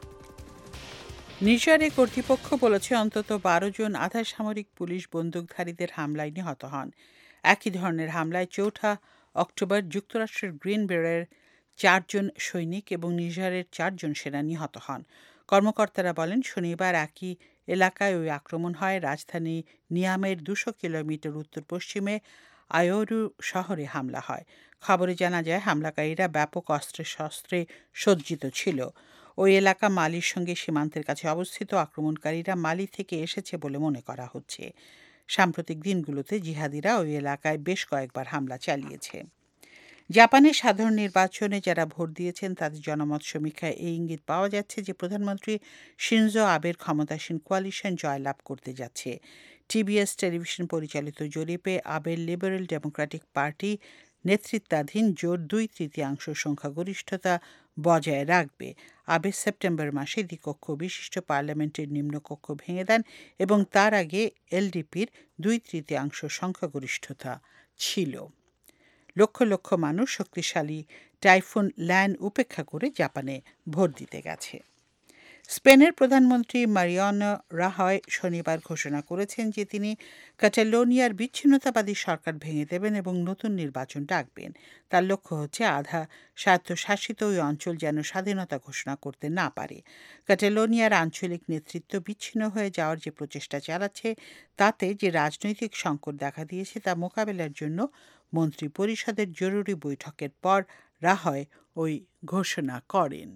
নিজারে কর্তৃপক্ষ বলেছে অন্তত 12 জন আধা সামরিক পুলিশ বন্দুকধারীদের হামলায় নিহত হন। একই ধরনের হামলায় 4 অক্টোবর যুক্তরাষ্ট্রের গ্রিন বেরের 4 জন সৈনিক এবং নিজারের 4 জন সেনা নিহত হন। কর্মকর্তারা বলেন শনিবার একই এলাকায় ওই আক্রমণ হয়। রাজধানী নিয়ামের 200 কিলোমিটার উত্তর পশ্চিমে আয়োরু শহরে হামলা হয়। খবরে জানা যায় হামলাকারীরা ব্যাপক অস্ত্রে শস্ত্রে সজ্জিত ছিল। ওই এলাকা মালির সঙ্গে সীমান্তের কাছে অবস্থিত। আক্রমণকারীরা মালি থেকে এসেছে বলে মনে করা হচ্ছে। সাম্প্রতিক দিনগুলোতে জিহাদিরা ওই এলাকায় বেশ কয়েকবার হামলা চালিয়েছে। জাপানের সাধারণ নির্বাচনে যারা ভোট দিয়েছেন তাদের জনমত সমীক্ষায় এই ইঙ্গিত পাওয়া যাচ্ছে যে প্রধানমন্ত্রী শিনজো আবের ক্ষমতাসীন কোয়ালিশন জয়লাভ করতে যাচ্ছে। টিবিএস টেলিভিশন পরিচালিত জরিপে আবের লিবারেল ডেমোক্রেটিক পার্টি নেতৃত্বাধীন জোট 2/3 সংখ্যাগরিষ্ঠতা বজায় রাখবে। আবে সেপ্টেম্বর মাসে দ্বিকক্ষ বিশিষ্ট পার্লামেন্টের নিম্নকক্ষ ভেঙে দেন এবং তার আগে এলডিপির 2/3 সংখ্যাগরিষ্ঠতা ছিল। লক্ষ লক্ষ মানুষ শক্তিশালী টাইফুন ল্যান উপেক্ষা করে জাপানে ভোট দিতে গেছে। স্পেনের প্রধানমন্ত্রী মারিয়ানো রাহয় শনিবার ঘোষণা করেছেন যে তিনি ক্যাটালোনিয়ার বিচ্ছিন্নতাবাদী সরকার ভেঙে দেবেন এবং নতুন নির্বাচন ডাকবেন। তার লক্ষ্য হচ্ছে আধা স্বায়ত্তশাসিত ওই অঞ্চল যেন স্বাধীনতা ঘোষণা করতে না পারে। ক্যাটালোনিয়ার আঞ্চলিক নেতৃত্ব বিচ্ছিন্ন হয়ে যাওয়ার যে প্রচেষ্টা চালাচ্ছে তাতে যে রাজনৈতিক সংকট দেখা দিয়েছে তা মোকাবেলার জন্য মন্ত্রী পরিষদের জরুরি বৈঠকের পর রাহয় ওই ঘোষণা করেন।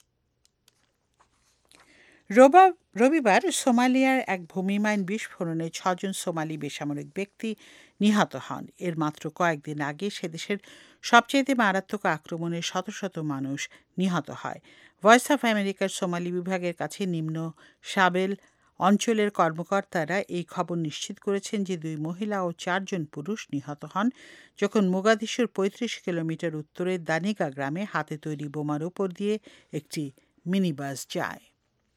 রবিবার সোমালিয়ার এক ভূমিমাইন বিস্ফোরণে 6 জন সোমালি বেসামরিক ব্যক্তি নিহত হন। এর মাত্র কয়েকদিন আগে সে দেশের সবচেয়ে মারাত্মক আক্রমণে শত শত মানুষ নিহত হয়। ভয়েস অফ আমেরিকার সোমালি বিভাগের কাছে নিম্ন সাবেল অঞ্চলের কর্মকর্তারা এই খবর নিশ্চিত করেছেন যে 2 মহিলা ও 4 জন পুরুষ নিহত হন যখন মোগাদিশুর 35 কিলোমিটার উত্তরে দানিগা গ্রামে হাতে তৈরি বোমার উপর দিয়ে একটি মিনিবাস যায়।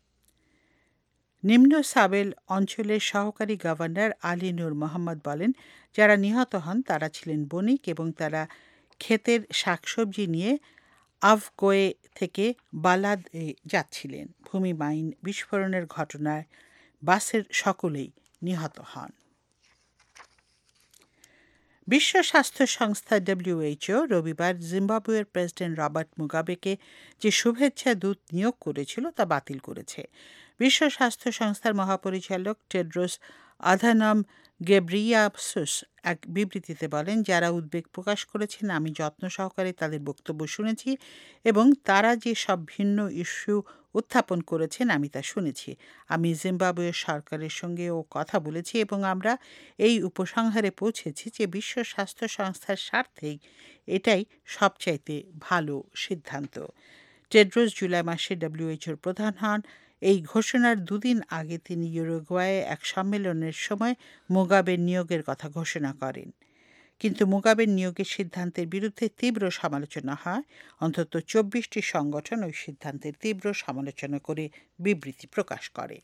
নিম্ন সাবেল অঞ্চলের সহকারী গভর্নর আলী নূর মোহাম্মদ বলেন যারা নিহত হন তারা ছিলেন বণিক এবং তারা ক্ষেতের শাকসবজি নিয়ে আফগোয়ে থেকে বালাদে যাচ্ছিলেন। ভূমি মাইন বিস্ফোরণের ঘটনায় বাসের সকলেই নিহত হন। বিশ্ব স্বাস্থ্য সংস্থা WHO রবিবার জিম্বাবুয়ের প্রেসিডেন্ট রবার্ট মুগাবেকে যে শুভেচ্ছা দূত নিয়োগ করেছিল তা বাতিল করেছে। বিশ্ব স্বাস্থ্য সংস্থার মহাপরিচালক টেড্রোস আধানম গেব্রিয়াসুস এক বিবৃতিতে বলেন যারা উদ্বেগ প্রকাশ করেছেন আমি যত্ন সহকারে তাদের বক্তব্য শুনেছি এবং তারা যে সব ভিন্ন ইস্যু উত্থাপন করেছেন আমি তা শুনেছি। আমি জিম্বাবুয়ের সরকারের সঙ্গেও কথা বলেছি এবং আমরা এই উপসংহারে পৌঁছেছি যে বিশ্ব স্বাস্থ্য সংস্থার স্বার্থেই এটাই সবচাইতে ভালো সিদ্ধান্ত। টেড্রোস জুলাই মাসে WHOর প্রধান হন। এই ঘোষণার 2 দিন আগে তিনি ইউরুগুয়ায়ে এক সম্মেলনের সময় মুগাবের নিয়োগের কথা ঘোষণা করেন। কিন্তু মুগাবের নিয়োগের সিদ্ধান্তের বিরুদ্ধে তীব্র সমালোচনা হয়। অন্তত 24টি সংগঠন ওই সিদ্ধান্তের তীব্র সমালোচনা করে বিবৃতি প্রকাশ করে।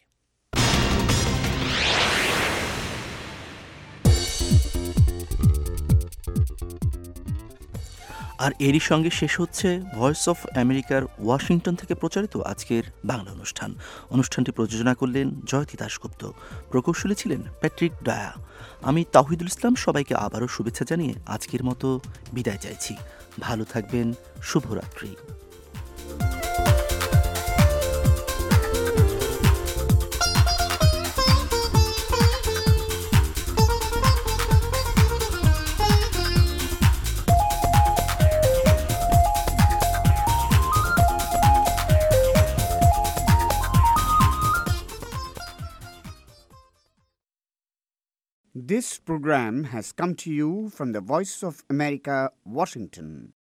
আর এরই সঙ্গে শেষ হচ্ছে ভয়েস অফ আমেরিকার ওয়াশিংটন থেকে প্রচারিত আজকের বাংলা অনুষ্ঠান। অনুষ্ঠানটি প্রযোজনা করলেন জয়তী দাশগুপ্ত, প্রকৌশলী ছিলেন প্যাট্রিক ডায়া। আমি তাওহিদুল ইসলাম সবাইকে আবারও শুভেচ্ছা জানিয়ে আজকের মতো বিদায় চাইছি। ভালো থাকবেন, শুভরাত্রি। This program has come to you from the Voice of America, Washington.